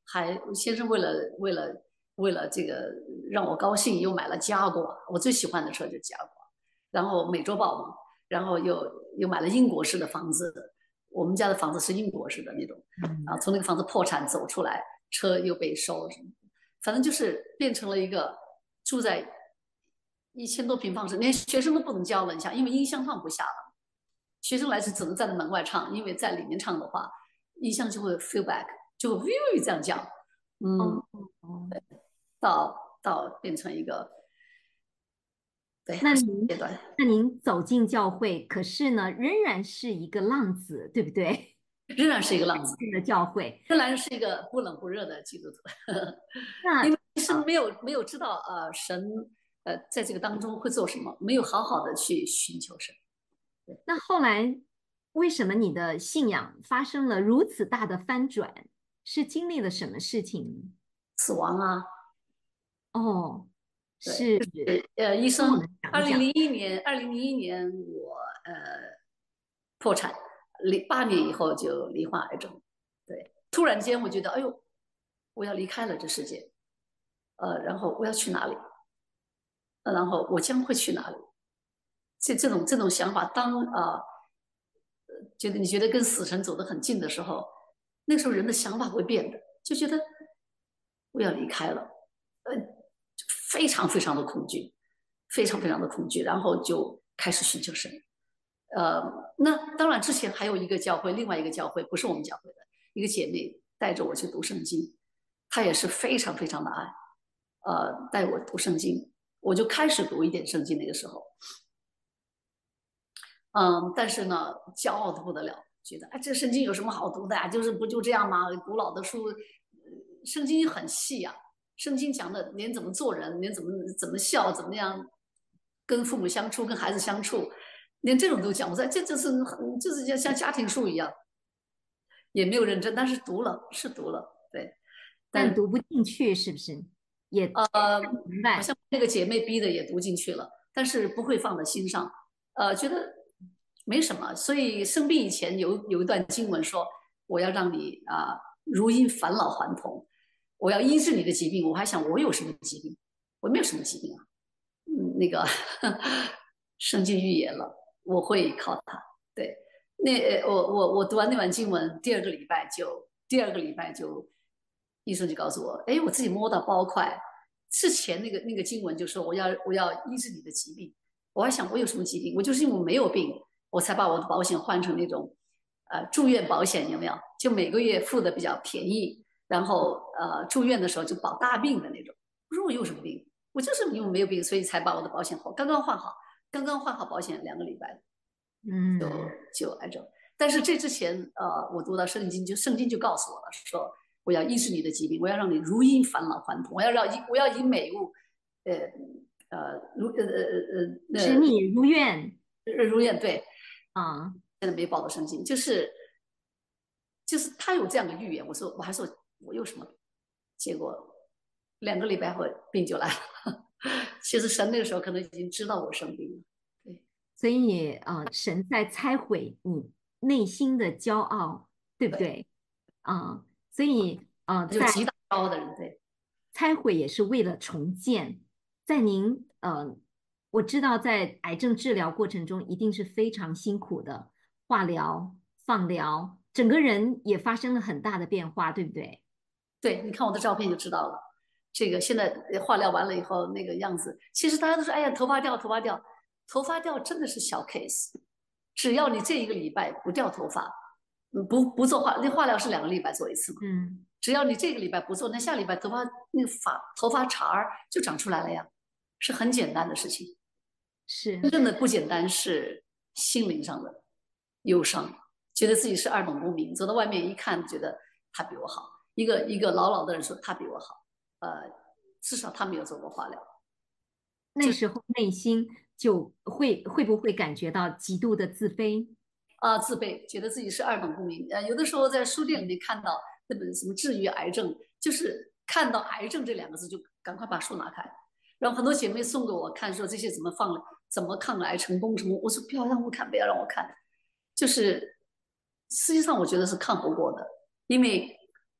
S4: 还先生为了为了为了这个让我高兴，又买了加国，我最喜欢的车就是加国，然后美洲豹嘛，然后又又买了英国式的房子，我们家的房子是英国式的那种，啊，从那个房子破产走出来，车又被收，反正就是变成了一个住在一千多平方尺，连学生都不能教了，你想，因为音箱放不下了，学生来是只能站在门外唱，因为在里面唱的话，音箱就会 feedback， 就会 view 这样叫，嗯，
S2: 哦哦，
S4: 到到变成一个，对，
S2: 那您
S4: 阶段，
S2: 那您走进教会，可是呢，仍然是一个浪子，对不对？
S4: 仍然是一个浪子，
S2: 进了教会，
S4: 仍然是一个不冷不热的基督徒，
S2: 那
S4: 因为是没有没有知道呃神呃在这个当中会做什么，没有好好的去寻求神。
S2: 那后来为什么你的信仰发生了如此大的翻转？是经历了什么事情呢？
S4: 死亡啊，
S2: 哦，
S4: 对，
S2: 是
S4: 呃，医
S2: 跟我
S4: 生，
S2: 们讲讲。
S4: 二零零一年，二零零一年我呃破产，零八年以后就罹患癌症，对，突然间我觉得，哎呦，我要离开了这世界，呃，然后我要去哪里？呃然后我将会去哪里？这这种这种想法，当啊、呃，觉得你觉得跟死神走得很近的时候，那个时候人的想法会变的，就觉得我要离开了，呃，非常非常的恐惧，非常非常的恐惧，然后就开始寻求神。呃，那当然之前还有一个教会，另外一个教会不是我们教会的一个姐妹带着我去读圣经，她也是非常非常的爱，呃，带我读圣经，我就开始读一点圣经那个时候，嗯，但是呢，骄傲的不得了，觉得哎，这圣经有什么好读的呀？就是不就这样吗？古老的书，圣经很细呀、啊，圣经讲的连怎么做人，连怎么怎么笑，怎么样跟父母相处，跟孩子相处，连这种都讲。我说这就是就是像像家庭书一样，也没有认真，但是读了是读了，对，
S2: 但读不进去，是不是？也
S4: 呃，
S2: 明白。
S4: 好像那个姐妹逼的也读进去了，但是不会放在心上，呃，觉得没什么。所以生病以前有有一段经文说，我要让你啊、呃、如因返老还童，我要医治你的疾病。我还想我有什么疾病？我没有什么疾病啊。嗯，那个圣经预言了，我会靠它。对，那我我我读完那段经文，第二个礼拜就第二个礼拜就。医生就告诉我，哎，我自己摸到包块，之前那个那个经文就说我要我要医治你的疾病，我还想我有什么疾病？我就是因为我没有病，我才把我的保险换成那种呃住院保险，有没有？就每个月付的比较便宜，然后呃住院的时候就保大病的那种。我说我有什么病？我就是因为没有病，所以才把我的保险换，刚刚换好，刚刚换好保险两个礼拜，
S2: 嗯，
S4: 就就癌症。但是这之前呃我读到圣经就圣经就告诉我了，说。我要医治你的疾病，我要让你如因返老还童，我要让我要以美物，呃呃如呃呃呃
S2: 使你如愿，
S4: 如愿对
S2: 啊。
S4: 现在没报的圣经，就是就是他有这样的预言，我说我还说我有什么，结果两个礼拜后病就来了。其实神那个时候可能已经知道我生病了，对，
S2: 所以啊、呃，神在拆毁你内心的骄傲，对不对？啊、呃，所以啊、呃，
S4: 就极大骄傲的人，对，
S2: 拆毁也是为了重建。在您呃，我知道在癌症治疗过程中一定是非常辛苦的，化疗、放疗，整个人也发生了很大的变化，对不对？
S4: 对，你看我的照片就知道了。这个现在化疗完了以后那个样子，其实大家都说，哎呀，头发掉，头发掉，头发掉真的是小 case。只要你这一个礼拜不掉头发，不不做化，那化疗是两个礼拜做一次嘛。
S2: 嗯，
S4: 只要你这个礼拜不做，那下礼拜头发那个发头发茬儿就长出来了呀，是很简单的事情。
S2: 是
S4: 真正的不简单是心灵上的忧伤，觉得自己是二等公民，走到外面一看，觉得他比我好。一个一个老老的人说他比我好，呃，至少他没有做过化疗。
S2: 那时候内心就会会不会感觉到极度的自卑
S4: 啊、呃，自卑，觉得自己是二等公民。呃，有的时候在书店里面看到那本什么治愈癌症，就是看到癌症这两个字就赶快把书拿开。然后很多姐妹送给我看，说这些怎么放了，怎么抗癌成功什么？我说不要让我看，不要让我看。就是实际上我觉得是抗不过的，因为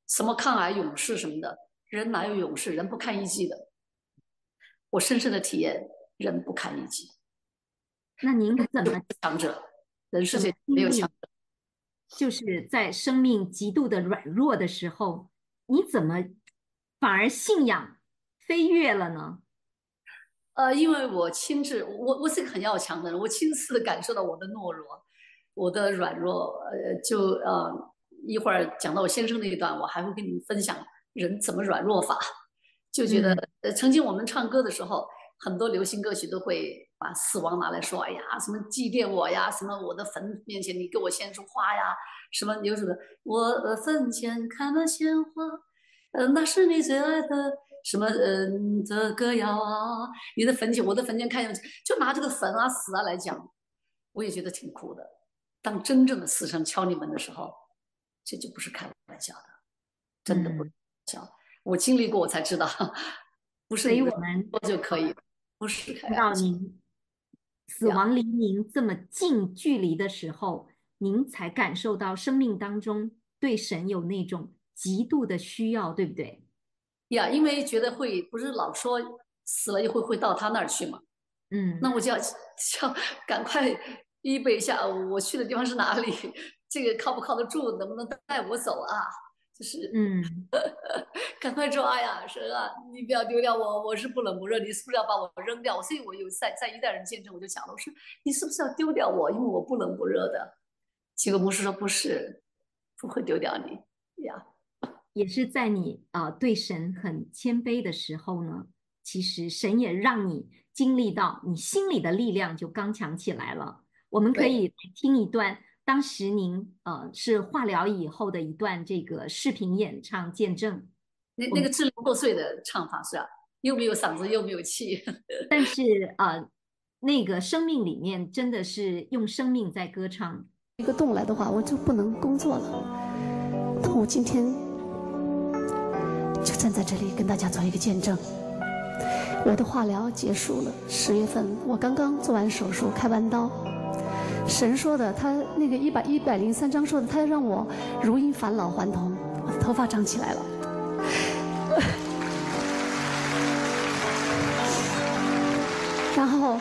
S4: 什么抗癌勇士什么的，人哪有勇士？人不堪一击的。我深深的体验，人不堪一击。
S2: 那您怎么
S4: 强者？人世间没有强者。
S2: 就是在生命极度的软弱的时候，你怎么反而信仰飞跃了呢？
S4: 呃，因为我亲自，我我是个很要强的人，我亲自的感受到我的懦弱，我的软弱。呃，就呃一会儿讲到我先生那一段，我还会跟你们分享人怎么软弱法。就觉得，呃，曾经我们唱歌的时候，很多流行歌曲都会把死亡拿来说，哎呀，什么祭奠我呀，什么我的坟面前你给我献束花呀，什么有什么我的坟前开了鲜花，呃，那是你最爱的什么嗯的歌谣啊，你的坟前，我的坟前开了，就拿这个坟啊死啊来讲，我也觉得挺苦的。当真正的死神敲你门的时候，这就不是开玩笑的，真的不是开玩笑。我经历过，我才知道，不是你们说就可以，不是开玩笑。
S2: 您死亡离您这么近距离的时候，您才感受到生命当中对神有那种极度的需要，对不对？
S4: 呀，因为觉得会，不是老说死了以后会到他那儿去嘛，
S2: 嗯，
S4: 那我就要要赶快预备一下，我去的地方是哪里？这个靠不靠得住？能不能带我走啊？就是，
S2: 嗯，
S4: 赶快抓呀，神啊，你不要丢掉我，我是不冷不热，你是不是要把我扔掉？所以我有在在一代人见证，我就讲了，我说你是不是要丢掉我？因为我不冷不热的。结果牧师说不是，不会丢掉你呀。
S2: 也是在你啊、呃、对神很谦卑的时候呢，其实神也让你经历到你心里的力量就刚强起来了。我们可以听一段。当时您呃是化疗以后的一段这个视频演唱见证，
S4: 那那个支离破碎的唱法是吧？又没有嗓子又没有气，
S2: 但是呃那个生命里面真的是用生命在歌唱。
S5: 一个洞来的话，我就不能工作了。那我今天就站在这里跟大家做一个见证。我的化疗结束了，十月份我刚刚做完手术，开完刀。神说的，他那个一百一百零三章说的，他要让我如因返老还童，我的头发长起来了，然后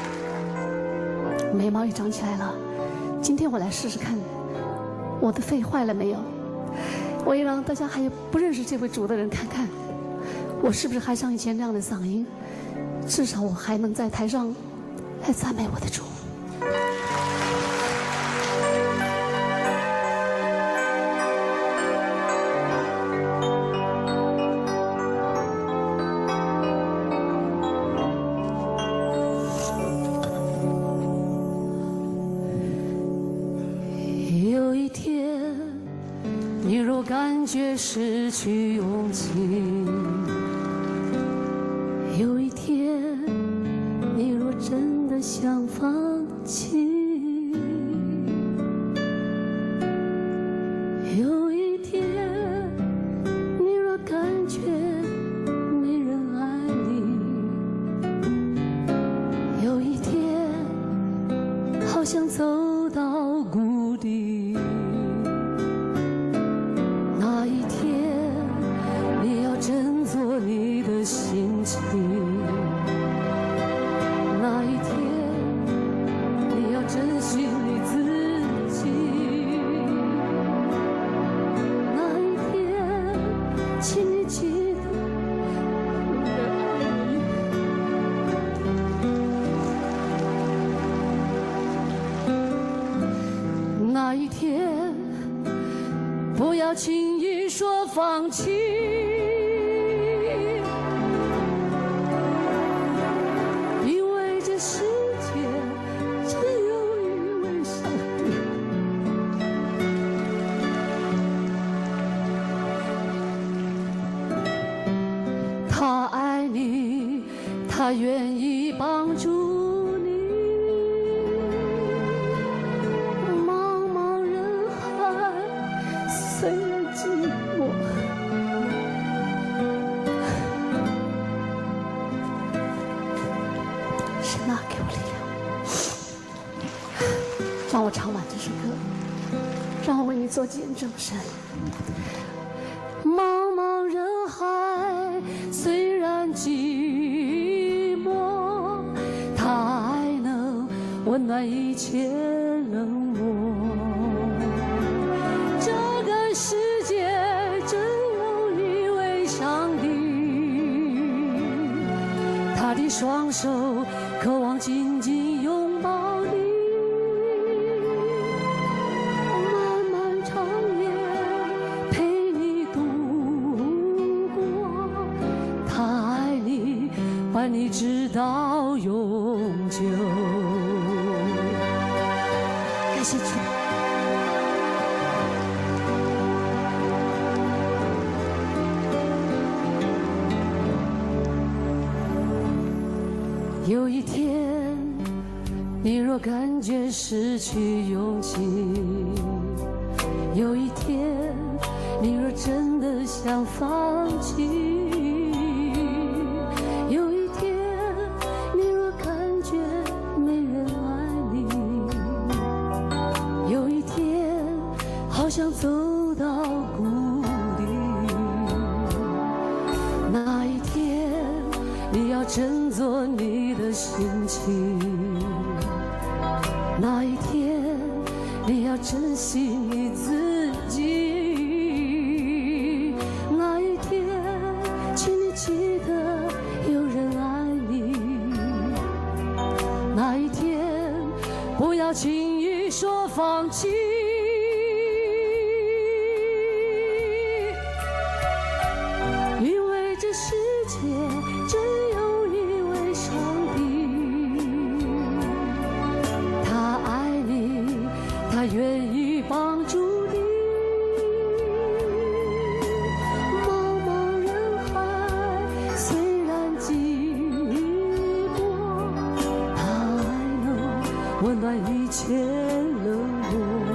S5: 眉毛也长起来了。今天我来试试看，我的肺坏了没有？我也让大家还有不认识这位主的人看看，我是不是还像以前那样的嗓音？至少我还能在台上来赞美我的主。 感觉失去勇气，有一天你若真的想放弃，有一天你若感觉没人爱你，有一天好像走到谷底，振作你的心情，那一天你要珍惜你自己，那一天请你记得有人爱你，那一天不要轻易说放弃，世界只有一位上帝，他爱你，他愿意帮助你。茫茫人海，虽然寂寞，神啊，给我力量，让我唱完这首歌，让我为你做见证。神， 茫茫人海虽然寂寞，它还能温暖一切冷漠。这个世界真有一位上帝，他的双手渴望紧紧拥抱你。漫漫长夜陪你度过，他爱你，伴你直到永久。感谢主。有一天，你若感觉失去勇气，有一天，你若真的想放弃，有一天，你若感觉没人爱你，有一天，好想走到谷底，那一天，你要振作你的心情，那一天你要珍惜你自己，那一天请你记得有人爱你，那一天不要轻易说放弃，因为这世界真有一位上帝，他爱你，他愿意帮助你。茫茫人海虽然寂寞，他爱能温暖一切冷漠。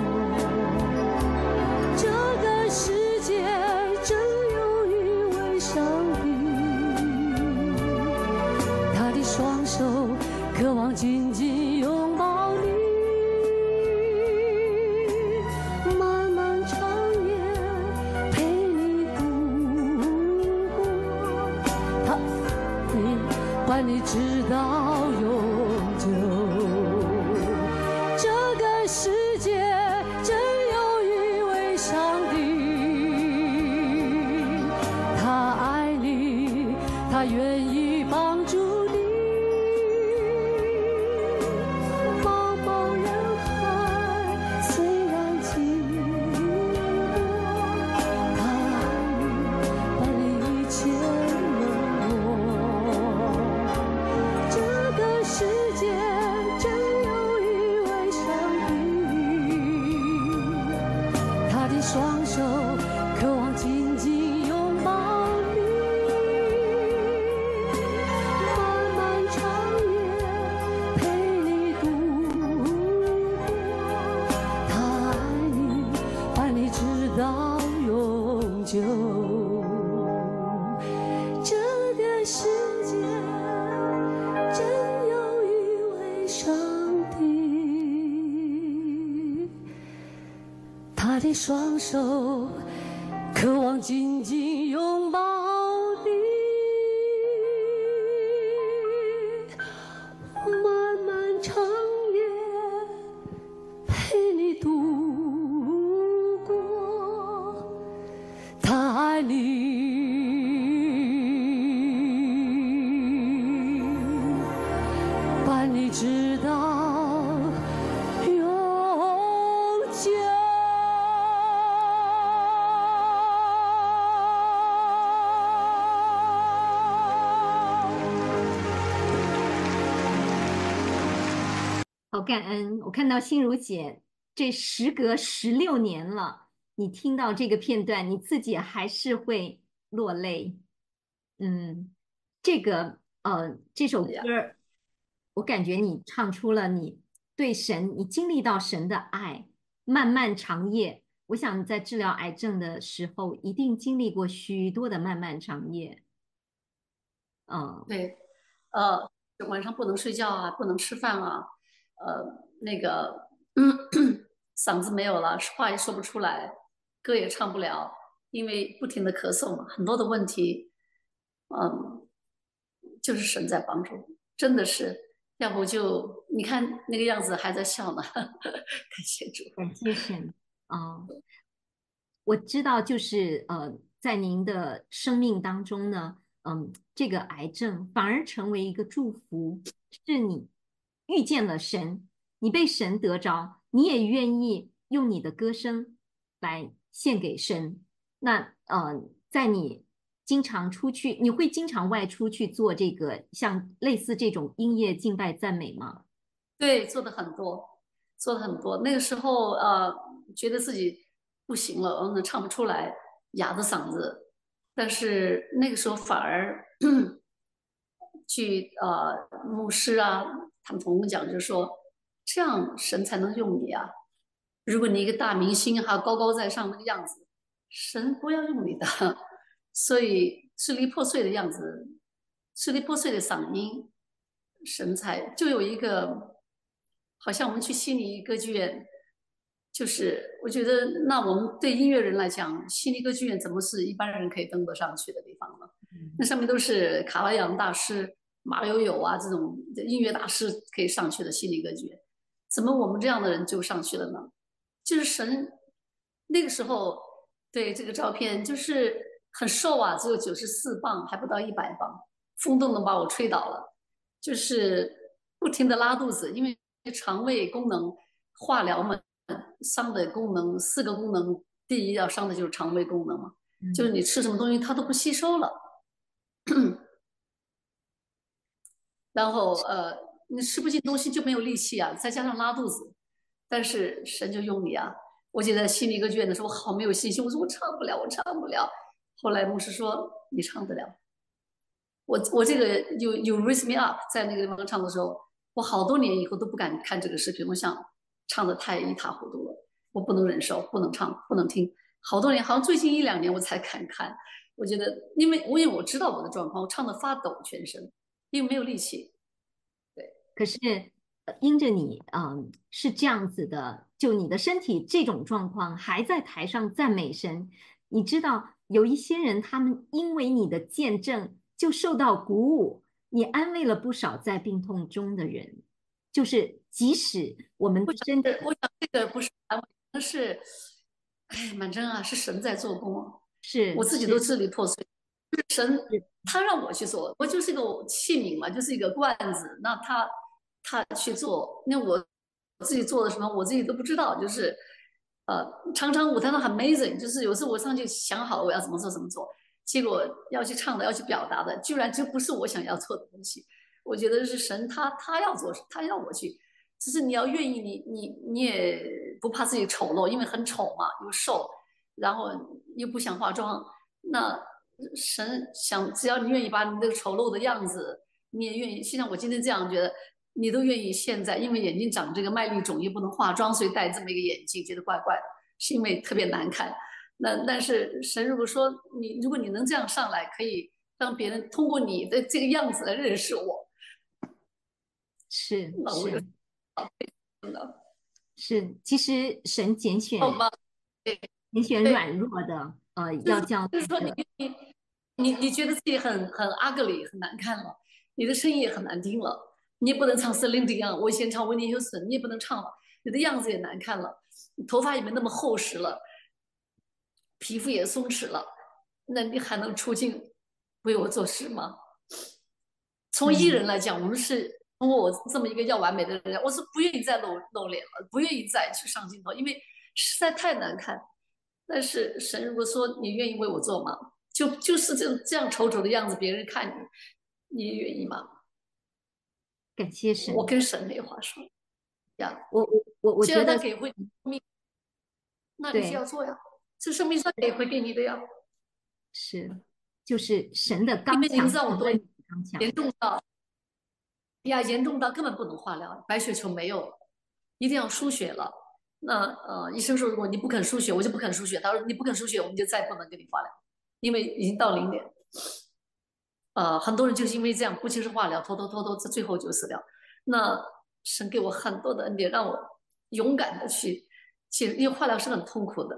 S5: 这个世界真有一位上帝，他的双手渴望紧紧拥抱你。漫漫长夜陪你度过，他会伴你直到永久。这个世界真有一位上帝，他爱你，他愿意帮助你。茫茫人海虽然寂寞，他爱你，伴你一切冷漠。这个世界真有一位上帝，他的双手渴望紧紧拥抱你。漫漫长夜陪你度过，他爱你，伴你直到永久。这个世界真有一位上帝，他的双手渴望紧紧拥抱你。漫漫长夜陪你度过，他爱你，伴你直到永久。
S2: 好感恩！我看到心如姐这时隔十六年了，你听到这个片段，你自己还是会落泪。嗯，这个呃，这首歌儿，我感觉你唱出了你对神，你经历到神的爱，漫漫长夜。我想你在治疗癌症的时候，一定经历过许多的漫漫长夜。嗯，
S4: 对，呃，晚上不能睡觉啊，不能吃饭啊，呃，那个、嗯、嗓子没有了，话也说不出来，歌也唱不了， 因为不停的咳嗽嘛，很多的问题，嗯，就是神在帮助，真的是，要不就你看那个样子还在笑呢，感谢主。
S2: 感谢神啊！我知道，就是呃，在您的生命当中呢，嗯，这个癌症反而成为一个祝福，是你遇见了神，你被神得着，你也愿意用你的歌声来献给神。那呃，在你经常出去，你会经常外出去做这个像类似这种音乐敬拜赞美吗？
S4: 对，做的很多，做的很多。那个时候，呃，觉得自己不行了，嗯，唱不出来，哑着嗓子。但是那个时候反而去呃牧师啊，他们同工讲，就说这样神才能用你啊。如果你一个大明星哈，高高在上那个样子，神不要用你的。所以支离破碎的样子，支离破碎的嗓音，神才就有一个，好像我们去悉尼歌剧院，就是我觉得那我们对音乐人来讲，悉尼歌剧院怎么是一般人可以登得上去的地方呢？那上面都是卡拉扬大师、马友友啊这种音乐大师可以上去的悉尼歌剧院，怎么我们这样的人就上去了呢？就是神那个时候对这个照片就是很瘦啊，只有九十四磅，还不到一百磅，风都能把我吹倒了，就是不停的拉肚子，因为肠胃功能化疗嘛，伤的功能四个功能，第一要伤的就是肠胃功能嘛，
S2: 嗯
S4: 就是你吃什么东西它都不吸收了，然后呃你吃不进东西就没有力气啊，再加上拉肚子，但是神就用你啊。我记得悉尼歌剧院的时候，我好没有信心，我说我唱不了，我唱不了。后来牧师说你唱得了。我我这个有有 raise me up 在那个地方唱的时候，我好多年以后都不敢看这个视频，我想唱的太一塌糊涂了，我不能忍受，不能唱，不能听。好多年，好像最近一两年我才敢看。我觉得，因为我因为我知道我的状况，我唱的发抖全身，因为没有力气。
S2: 可是呃因着你，嗯，是这样子的，就你的身体这种状况，还在台上赞美神。你知道，有一些人，他们因为你的见证，就受到鼓舞，你安慰了不少在病痛中的人。就是即使我们的身体
S4: 是，我想这个不是安慰，而是，哎，满真啊，是神在做工啊，
S2: 是
S4: 我自己都
S2: 是
S4: 支离破碎。神
S2: 是
S4: 他让我去做，我就是个器皿嘛，就是一个罐子。那他他去做，那我自己做的什么，我自己都不知道。就是呃，常常舞台上很 amazing，就是有时候我上去想好了我要怎么做怎么做，结果要去唱的要去表达的，居然就不是我想要做的东西。我觉得是神他他要做，他要我去，只是你要愿意，你你你也不怕自己丑陋，因为很丑嘛，又瘦，然后又不想化妆，那神想只要你愿意把你这个丑陋的样子，你也愿意，就像我今天这样觉得，你都愿意现在，因为眼睛长这个麦粒肿，又不能化妆，所以戴这么一个眼镜，觉得怪怪的，是因为特别难看。那但是神如果说你，如果你能这样上来，可以让别人通过你的这个样子来认识我，
S2: 是
S4: 那我就是
S2: 是，其实神拣选
S4: 好吧？
S2: 拣选软弱的，呃，要叫
S4: 就是说你你你你觉得自己很很 ugly 很难看了，你的声音也很难听了，你也不能唱 Celine Dion，我以前唱 Whitney Houston，你也不能唱了，你的样子也难看了，头发也没那么厚实了，皮肤也松弛了，那你还能出镜为我做事吗？从艺人来讲，我们是通过我这么一个要完美的人，我是不愿意再露露脸了，不愿意再去上镜头，因为实在太难看。但是神如果说你愿意为我做吗？就就是这这样丑丑的样子，别人看你，你也愿意吗？
S2: 感谢神。
S4: 我跟神没话说呀。
S2: 我我我我
S4: 既
S2: 觉得
S4: 然他给会命，那你就
S2: 对
S4: 要做呀。这生命是他给会给你的呀。
S2: 是，就是神的
S4: 因
S2: 刚强，
S4: 为您知道我多
S2: 神对你的刚强。
S4: 严重到呀，严重到根本不能化疗，白血球没有了，一定要输血了。那呃，医生说如果你不肯输血，我就不肯输血。他说你不肯输血，我们就再不能给你化疗，因为已经到零点。呃，很多人就是因为这样不接受化疗，拖拖拖拖，最后就死掉。那神给我很多的恩典，让我勇敢的去，其实因为化疗是很痛苦的，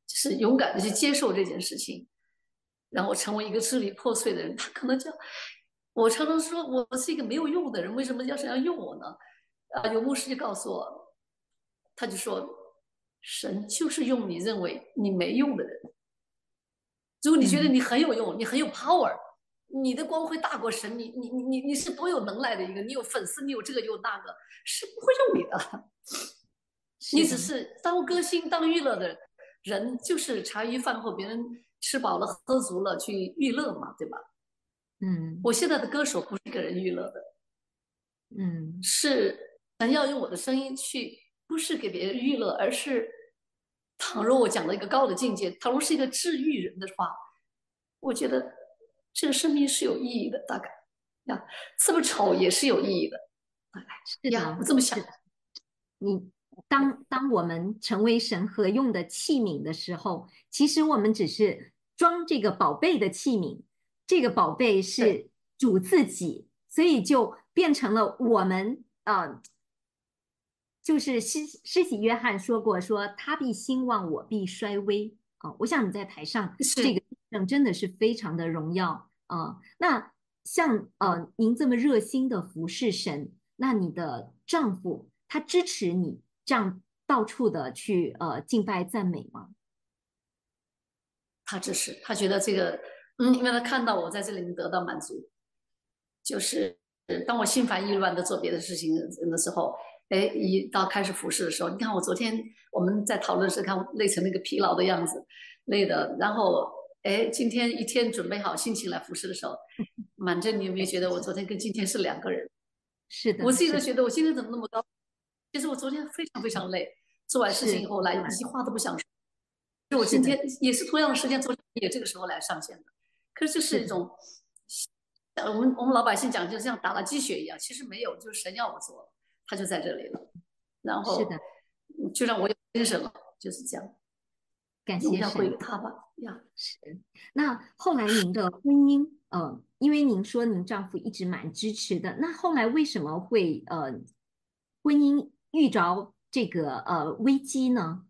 S4: 就是勇敢的去接受这件事情，然后成为一个支离破碎的人。他可能就，我常常说我是一个没有用的人，为什么要神要用我呢？啊，有牧师就告诉我，他就说，神就是用你认为你没用的人。如果你觉得你很有用，嗯、你很有 power， 你的光辉大过神，你你你你你是多有能耐的一个，你有粉丝，你有这个有那个，是不会用你的。你只是当歌星、当娱乐的人，就是茶余饭后别人吃饱了喝足了去娱乐嘛，对吧？
S2: 嗯，
S4: 我现在的歌手不是给人娱乐的，
S2: 嗯，
S4: 是神要用我的声音去，不是给别人娱乐，而是倘若我讲了一个高的境界，倘若是一个治愈人的话，我觉得这个生命是有意义的，大概呀，这么丑也是有意义的，大概
S2: 是
S4: 呀，
S2: 的，
S4: 我这么想。
S2: 你当当我们成为神合用的器皿的时候，其实我们只是装这个宝贝的器皿，这个宝贝是主自己，所以就变成了我们呃，就是施施洗约翰说过说他必兴旺，我必衰微啊、呃。我想你在台上这个见证真的是非常的荣耀啊、呃。那像呃您这么热心的服侍神，那你的丈夫他支持你这样到处的去呃敬拜赞美吗？
S4: 他支持，他觉得这个，嗯，因为他看到我在这里面得到满足，就是当我心烦意乱的做别的事情的时候，哎，一到开始服侍的时候，你看我昨天我们在讨论时，看我累成那个疲劳的样子，累的，然后哎，今天一天准备好心情来服侍的时候，满正，你有没有觉得我昨天跟今天是两个人？
S2: 是的，
S4: 我自己都觉得我今天怎么那么高？其实我昨天非常非常累，做完事情以后来一句话都不想说。我今天也是同样的时间，昨天也这个时候来上线的，可是这是一种，我们我们老百姓讲就像打了鸡血一样，其实没有，就是神要我做，他就在这里了，然后就让我有精神了，就是这样。
S2: 感谢
S4: 神，归给他吧呀。
S2: 是。那后来您的婚姻，呃，因为您说您丈夫一直蛮支持的，那后来为什么会呃婚姻遇着这个呃危机呢？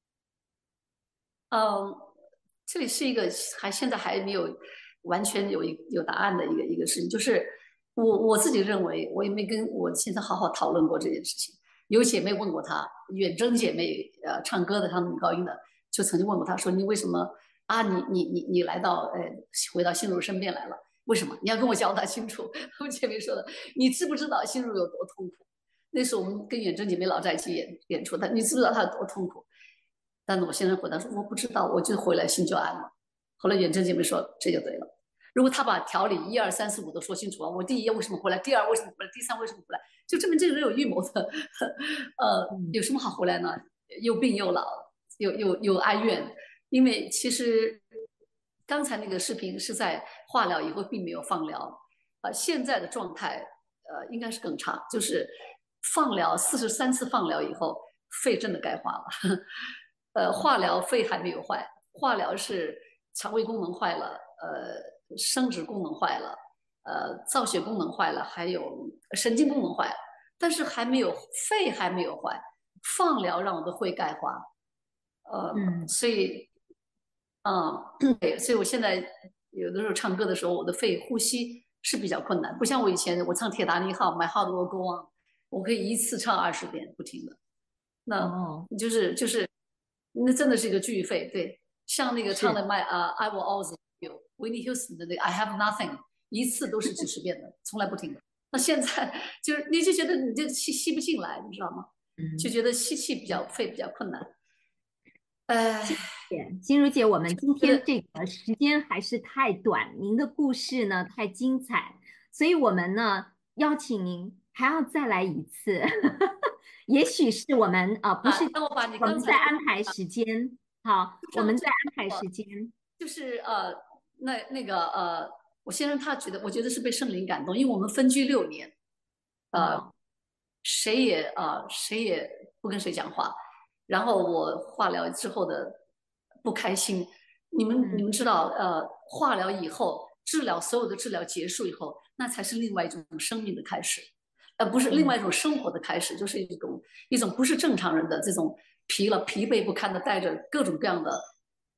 S4: 嗯，这里是一个还现在还没有完全有一有答案的一个一个事情，就是我我自己认为，我也没跟我现在好好讨论过这件事情。有姐妹问过他，远征姐妹，呃，唱歌的，唱女高音的，就曾经问过他说：“你为什么啊？你你你你来到呃回到心如身边来了？为什么？你要跟我交代清楚。”我姐妹说的，你知不知道心如有多痛苦？那时候我们跟远征姐妹老在一起演演出，她你知不知道她有多痛苦？但是我先生回答说我不知道，我就回来心就安了。后来远征姐妹说这就对了。如果他把条理一二三四五都说清楚啊，我第一为什么回来，第二为什么回来，第三为什么回来，就证明这个人有预谋的。呃，有什么好回来呢？又病又老，又又又哀怨。因为其实刚才那个视频是在化疗以后，并没有放疗。呃，现在的状态呃应该是更差，就是放疗四十三次放疗以后，肺真的该化了。呃，化疗肺还没有坏，化疗是肠胃功能坏了，呃，生殖功能坏了，呃，造血功能坏了，还有神经功能坏了，但是还没有肺还没有坏。放疗让我的肺钙化，呃，嗯、所以，嗯，对，所以我现在有的时候唱歌的时候，我的肺呼吸是比较困难，不像我以前我唱《铁达尼号》《My Heart Will Go On》，我可以一次唱二十遍不停的。那就是就是。那真的是一个巨肺，对，像那个唱的《My 啊、uh, I Will Always Love You》，Whitney Houston 的那个《I Have Nothing》，一次都是几十遍的，从来不停的。那现在就是你就觉得你这气吸不进来，你知道吗？就觉得吸气比较肺比较困难。哎，
S2: 心如姐，我们今天这个时间还是太短，您的故事呢太精彩，所以我们呢邀请您还要再来一次。也许是我们啊、呃，不是，
S4: 那我把你
S2: 我们再安排时间，好，我们再安排时间。
S4: 就是呃，那那个呃，我先生他觉得，我觉得是被圣灵感动，因为我们分居六年，呃，哦、谁也啊、呃、谁也不跟谁讲话，然后我化疗之后的不开心，你们、嗯、你们知道呃，化疗以后治疗所有的治疗结束以后，那才是另外一种生命的开始。呃，不是另外一种生活的开始，就是一种一种不是正常人的这种疲了疲惫不堪的，带着各种各样的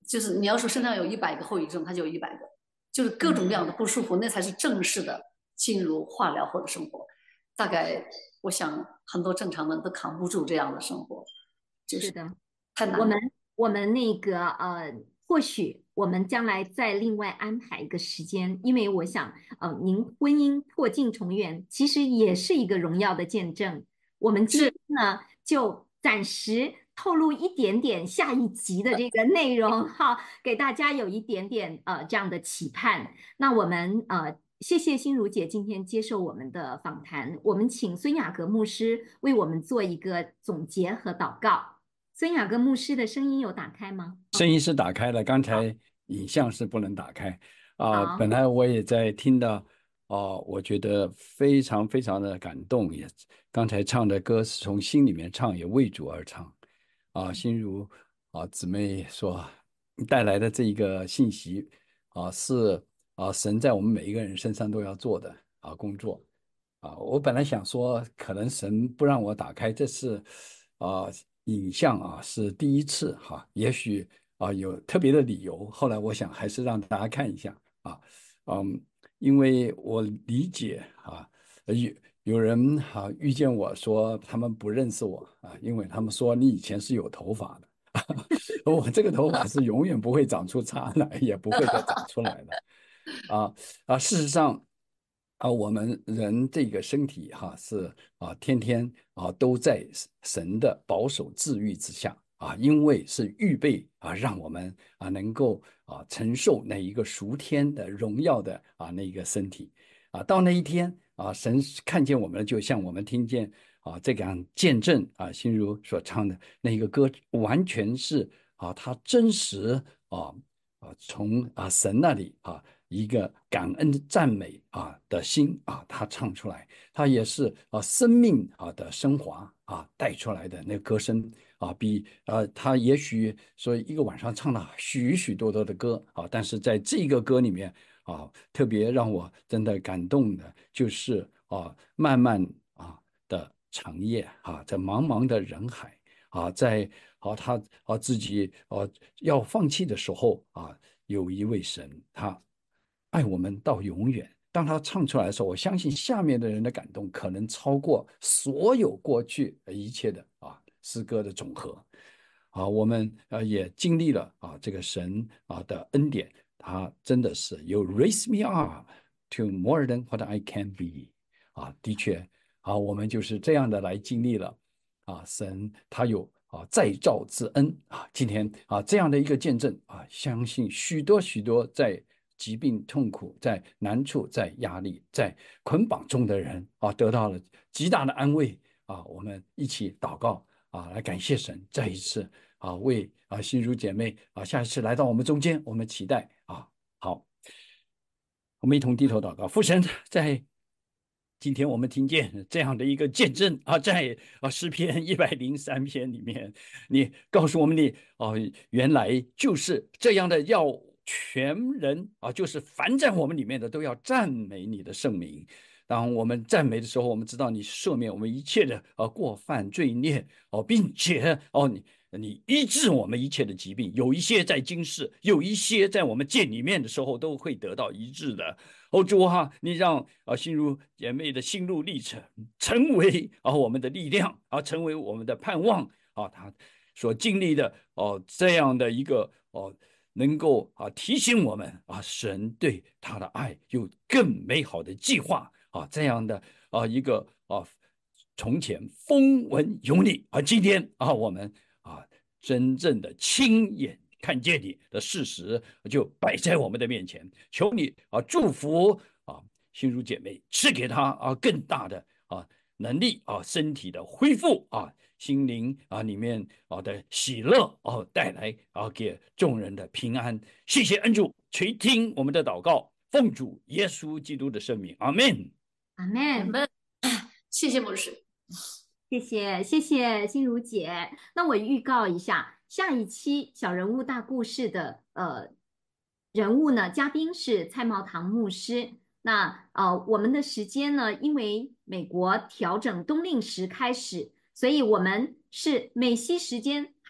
S4: 就是你要说身上有一百个后遗症，他就有一百个，就是各种各样的不舒服，那才是正式的进入化疗后的生活。大概我想很多正常的人都扛不住这样的生活，就是
S2: 的，
S4: 太难了。
S2: 我们我们那个呃，或许我们将来再另外安排一个时间，因为我想，呃，您婚姻破镜重圆，其实也是一个荣耀的见证。我们今天呢，就暂时透露一点点下一集的这个内容哈，给大家有一点点呃这样的期盼。那我们呃。谢谢心如姐今天接受我们的访谈，我们请孙雅阁牧师为我们做一个总结和祷告。孙雅各牧师的声音有打开吗？
S6: 声音是打开了，刚才影像是不能打开啊、
S2: 好，
S6: 本来我也在听到，哦、我觉得非常非常的感动，也刚才唱的歌是从心里面唱，也为主而唱啊、心如啊、姊妹所带来的这一个信息啊、是啊、神在我们每一个人身上都要做的啊、工作。啊，我本来想说，可能神不让我打开，这次啊、影像啊是第一次哈、也许啊有特别的理由。后来我想还是让大家看一下啊，嗯，因为我理解啊，有有人哈、遇见我说他们不认识我啊，因为他们说你以前是有头发的，我这个头发是永远不会长出茬来，也不会再长出来了。啊啊，事实上啊，我们人这个身体哈、是啊，天天啊都在神的保守治愈之下啊，因为是预备啊，让我们啊能够啊承受那一个属天的荣耀的啊那一个身体啊，到那一天啊，神看见我们，就像我们听见啊这样见证啊，心如所唱的那一个歌，完全是啊，他真实啊啊从啊神那里啊。一个感恩赞美啊的心啊，他唱出来，他也是啊生命啊的升华啊带出来的那个歌声啊，比呃他也许说一个晚上唱了许许多多的歌啊，但是在这个歌里面啊，特别让我真的感动的就是啊，漫漫啊的长夜啊，在茫茫的人海啊，在啊他啊自己啊要放弃的时候啊，有一位神他。爱我们到永远。当他唱出来的时候，我相信下面的人的感动可能超过所有过去一切的啊诗歌的总和。啊，我们呃也经历了啊这个神啊的恩典，他真的是有 raise me up to more than what I can be。啊，的确啊，我们就是这样的来经历了啊，神他有啊再造之恩啊，今天啊这样的一个见证啊，相信许多许多在疾病、痛苦、在难处、在压力、在捆绑中的人啊，得到了极大的安慰啊！我们一起祷告啊，来感谢神，再一次啊，为啊心如姐妹啊，下一次来到我们中间，我们期待啊，好，我们一同低头祷告，父神，在今天我们听见这样的一个见证啊，在啊诗篇一百零三篇里面，你告诉我们你哦、啊，原来就是这样的要。全人啊，就是凡在我们里面的都要赞美你的圣名。当我们赞美的时候，我们知道你赦免我们一切的啊过犯罪孽哦，并且哦你你医治我们一切的疾病，有一些在今世，有一些在我们见里面的时候都会得到医治的。哦主哈，你让啊心如姐妹的心路历程成为啊我们的力量啊，成为我们的盼望啊，他所经历的哦这样的一个哦。能够啊提醒我们啊，神对他的爱有更美好的计划啊，这样的啊一个啊从前风闻有你啊，今天啊我们啊真正的亲眼看见你的事实就摆在我们的面前，求你啊祝福啊心如姐妹，赐给她啊更大的啊能力啊身体的恢复啊。心灵啊里面啊的喜乐啊带来啊给众人的平安，谢谢恩主垂听我们的祷告，奉主耶稣基督的圣名，阿门，
S2: 阿门。
S4: 谢谢牧师，
S2: 谢谢谢谢心如姐。那我预告一下，下一期小人物大故事的呃人物呢，嘉宾是蔡茂堂牧师。那呃我们的时间呢，因为美国调整冬令时开始。所以我们是美西时间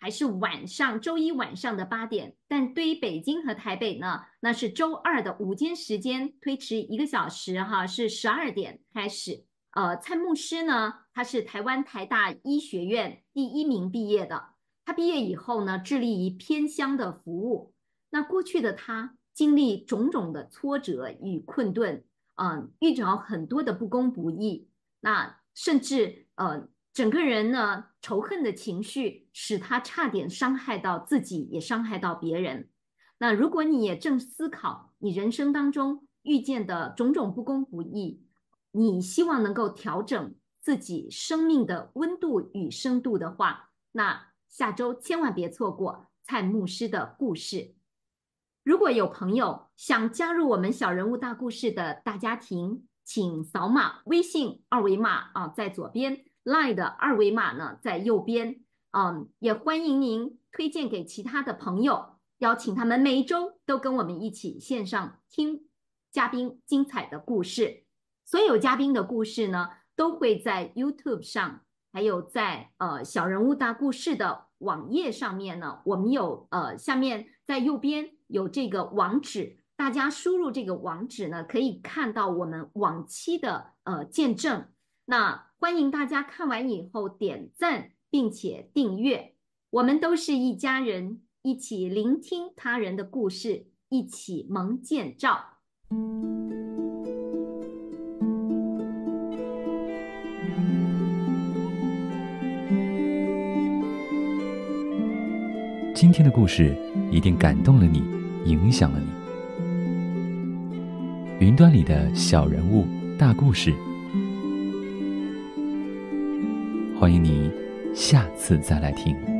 S2: 还是晚上，周一晚上的八点，但对于北京和台北呢，那是周二的午间时间，推迟一个小时哈，是十二点开始。呃，蔡牧师呢，他是台湾台大医学院第一名毕业的，他毕业以后呢，致力于偏乡的服务。那过去的他经历种种的挫折与困顿，嗯、呃，遇着很多的不公不义，那甚至呃。整个人呢，仇恨的情绪使他差点伤害到自己，也伤害到别人。那如果你也正思考你人生当中遇见的种种不公不义，你希望能够调整自己生命的温度与深度的话，那下周千万别错过蔡牧师的故事。如果有朋友想加入我们小人物大故事的大家庭，请扫码微信二维码啊，在左边。Line 的二维码呢在右边，嗯，也欢迎您推荐给其他的朋友，邀请他们每一周都跟我们一起线上听嘉宾精彩的故事。所有嘉宾的故事呢，都会在 YouTube 上，还有在呃小人物大故事的网页上面呢，我们有呃下面在右边有这个网址，大家输入这个网址呢，可以看到我们往期的呃见证。那欢迎大家看完以后点赞并且订阅，我们都是一家人，一起聆听他人的故事，一起蒙见照。
S1: 今天的故事一定感动了你，影响了你。云端里的小人物大故事，欢迎你下次再来听。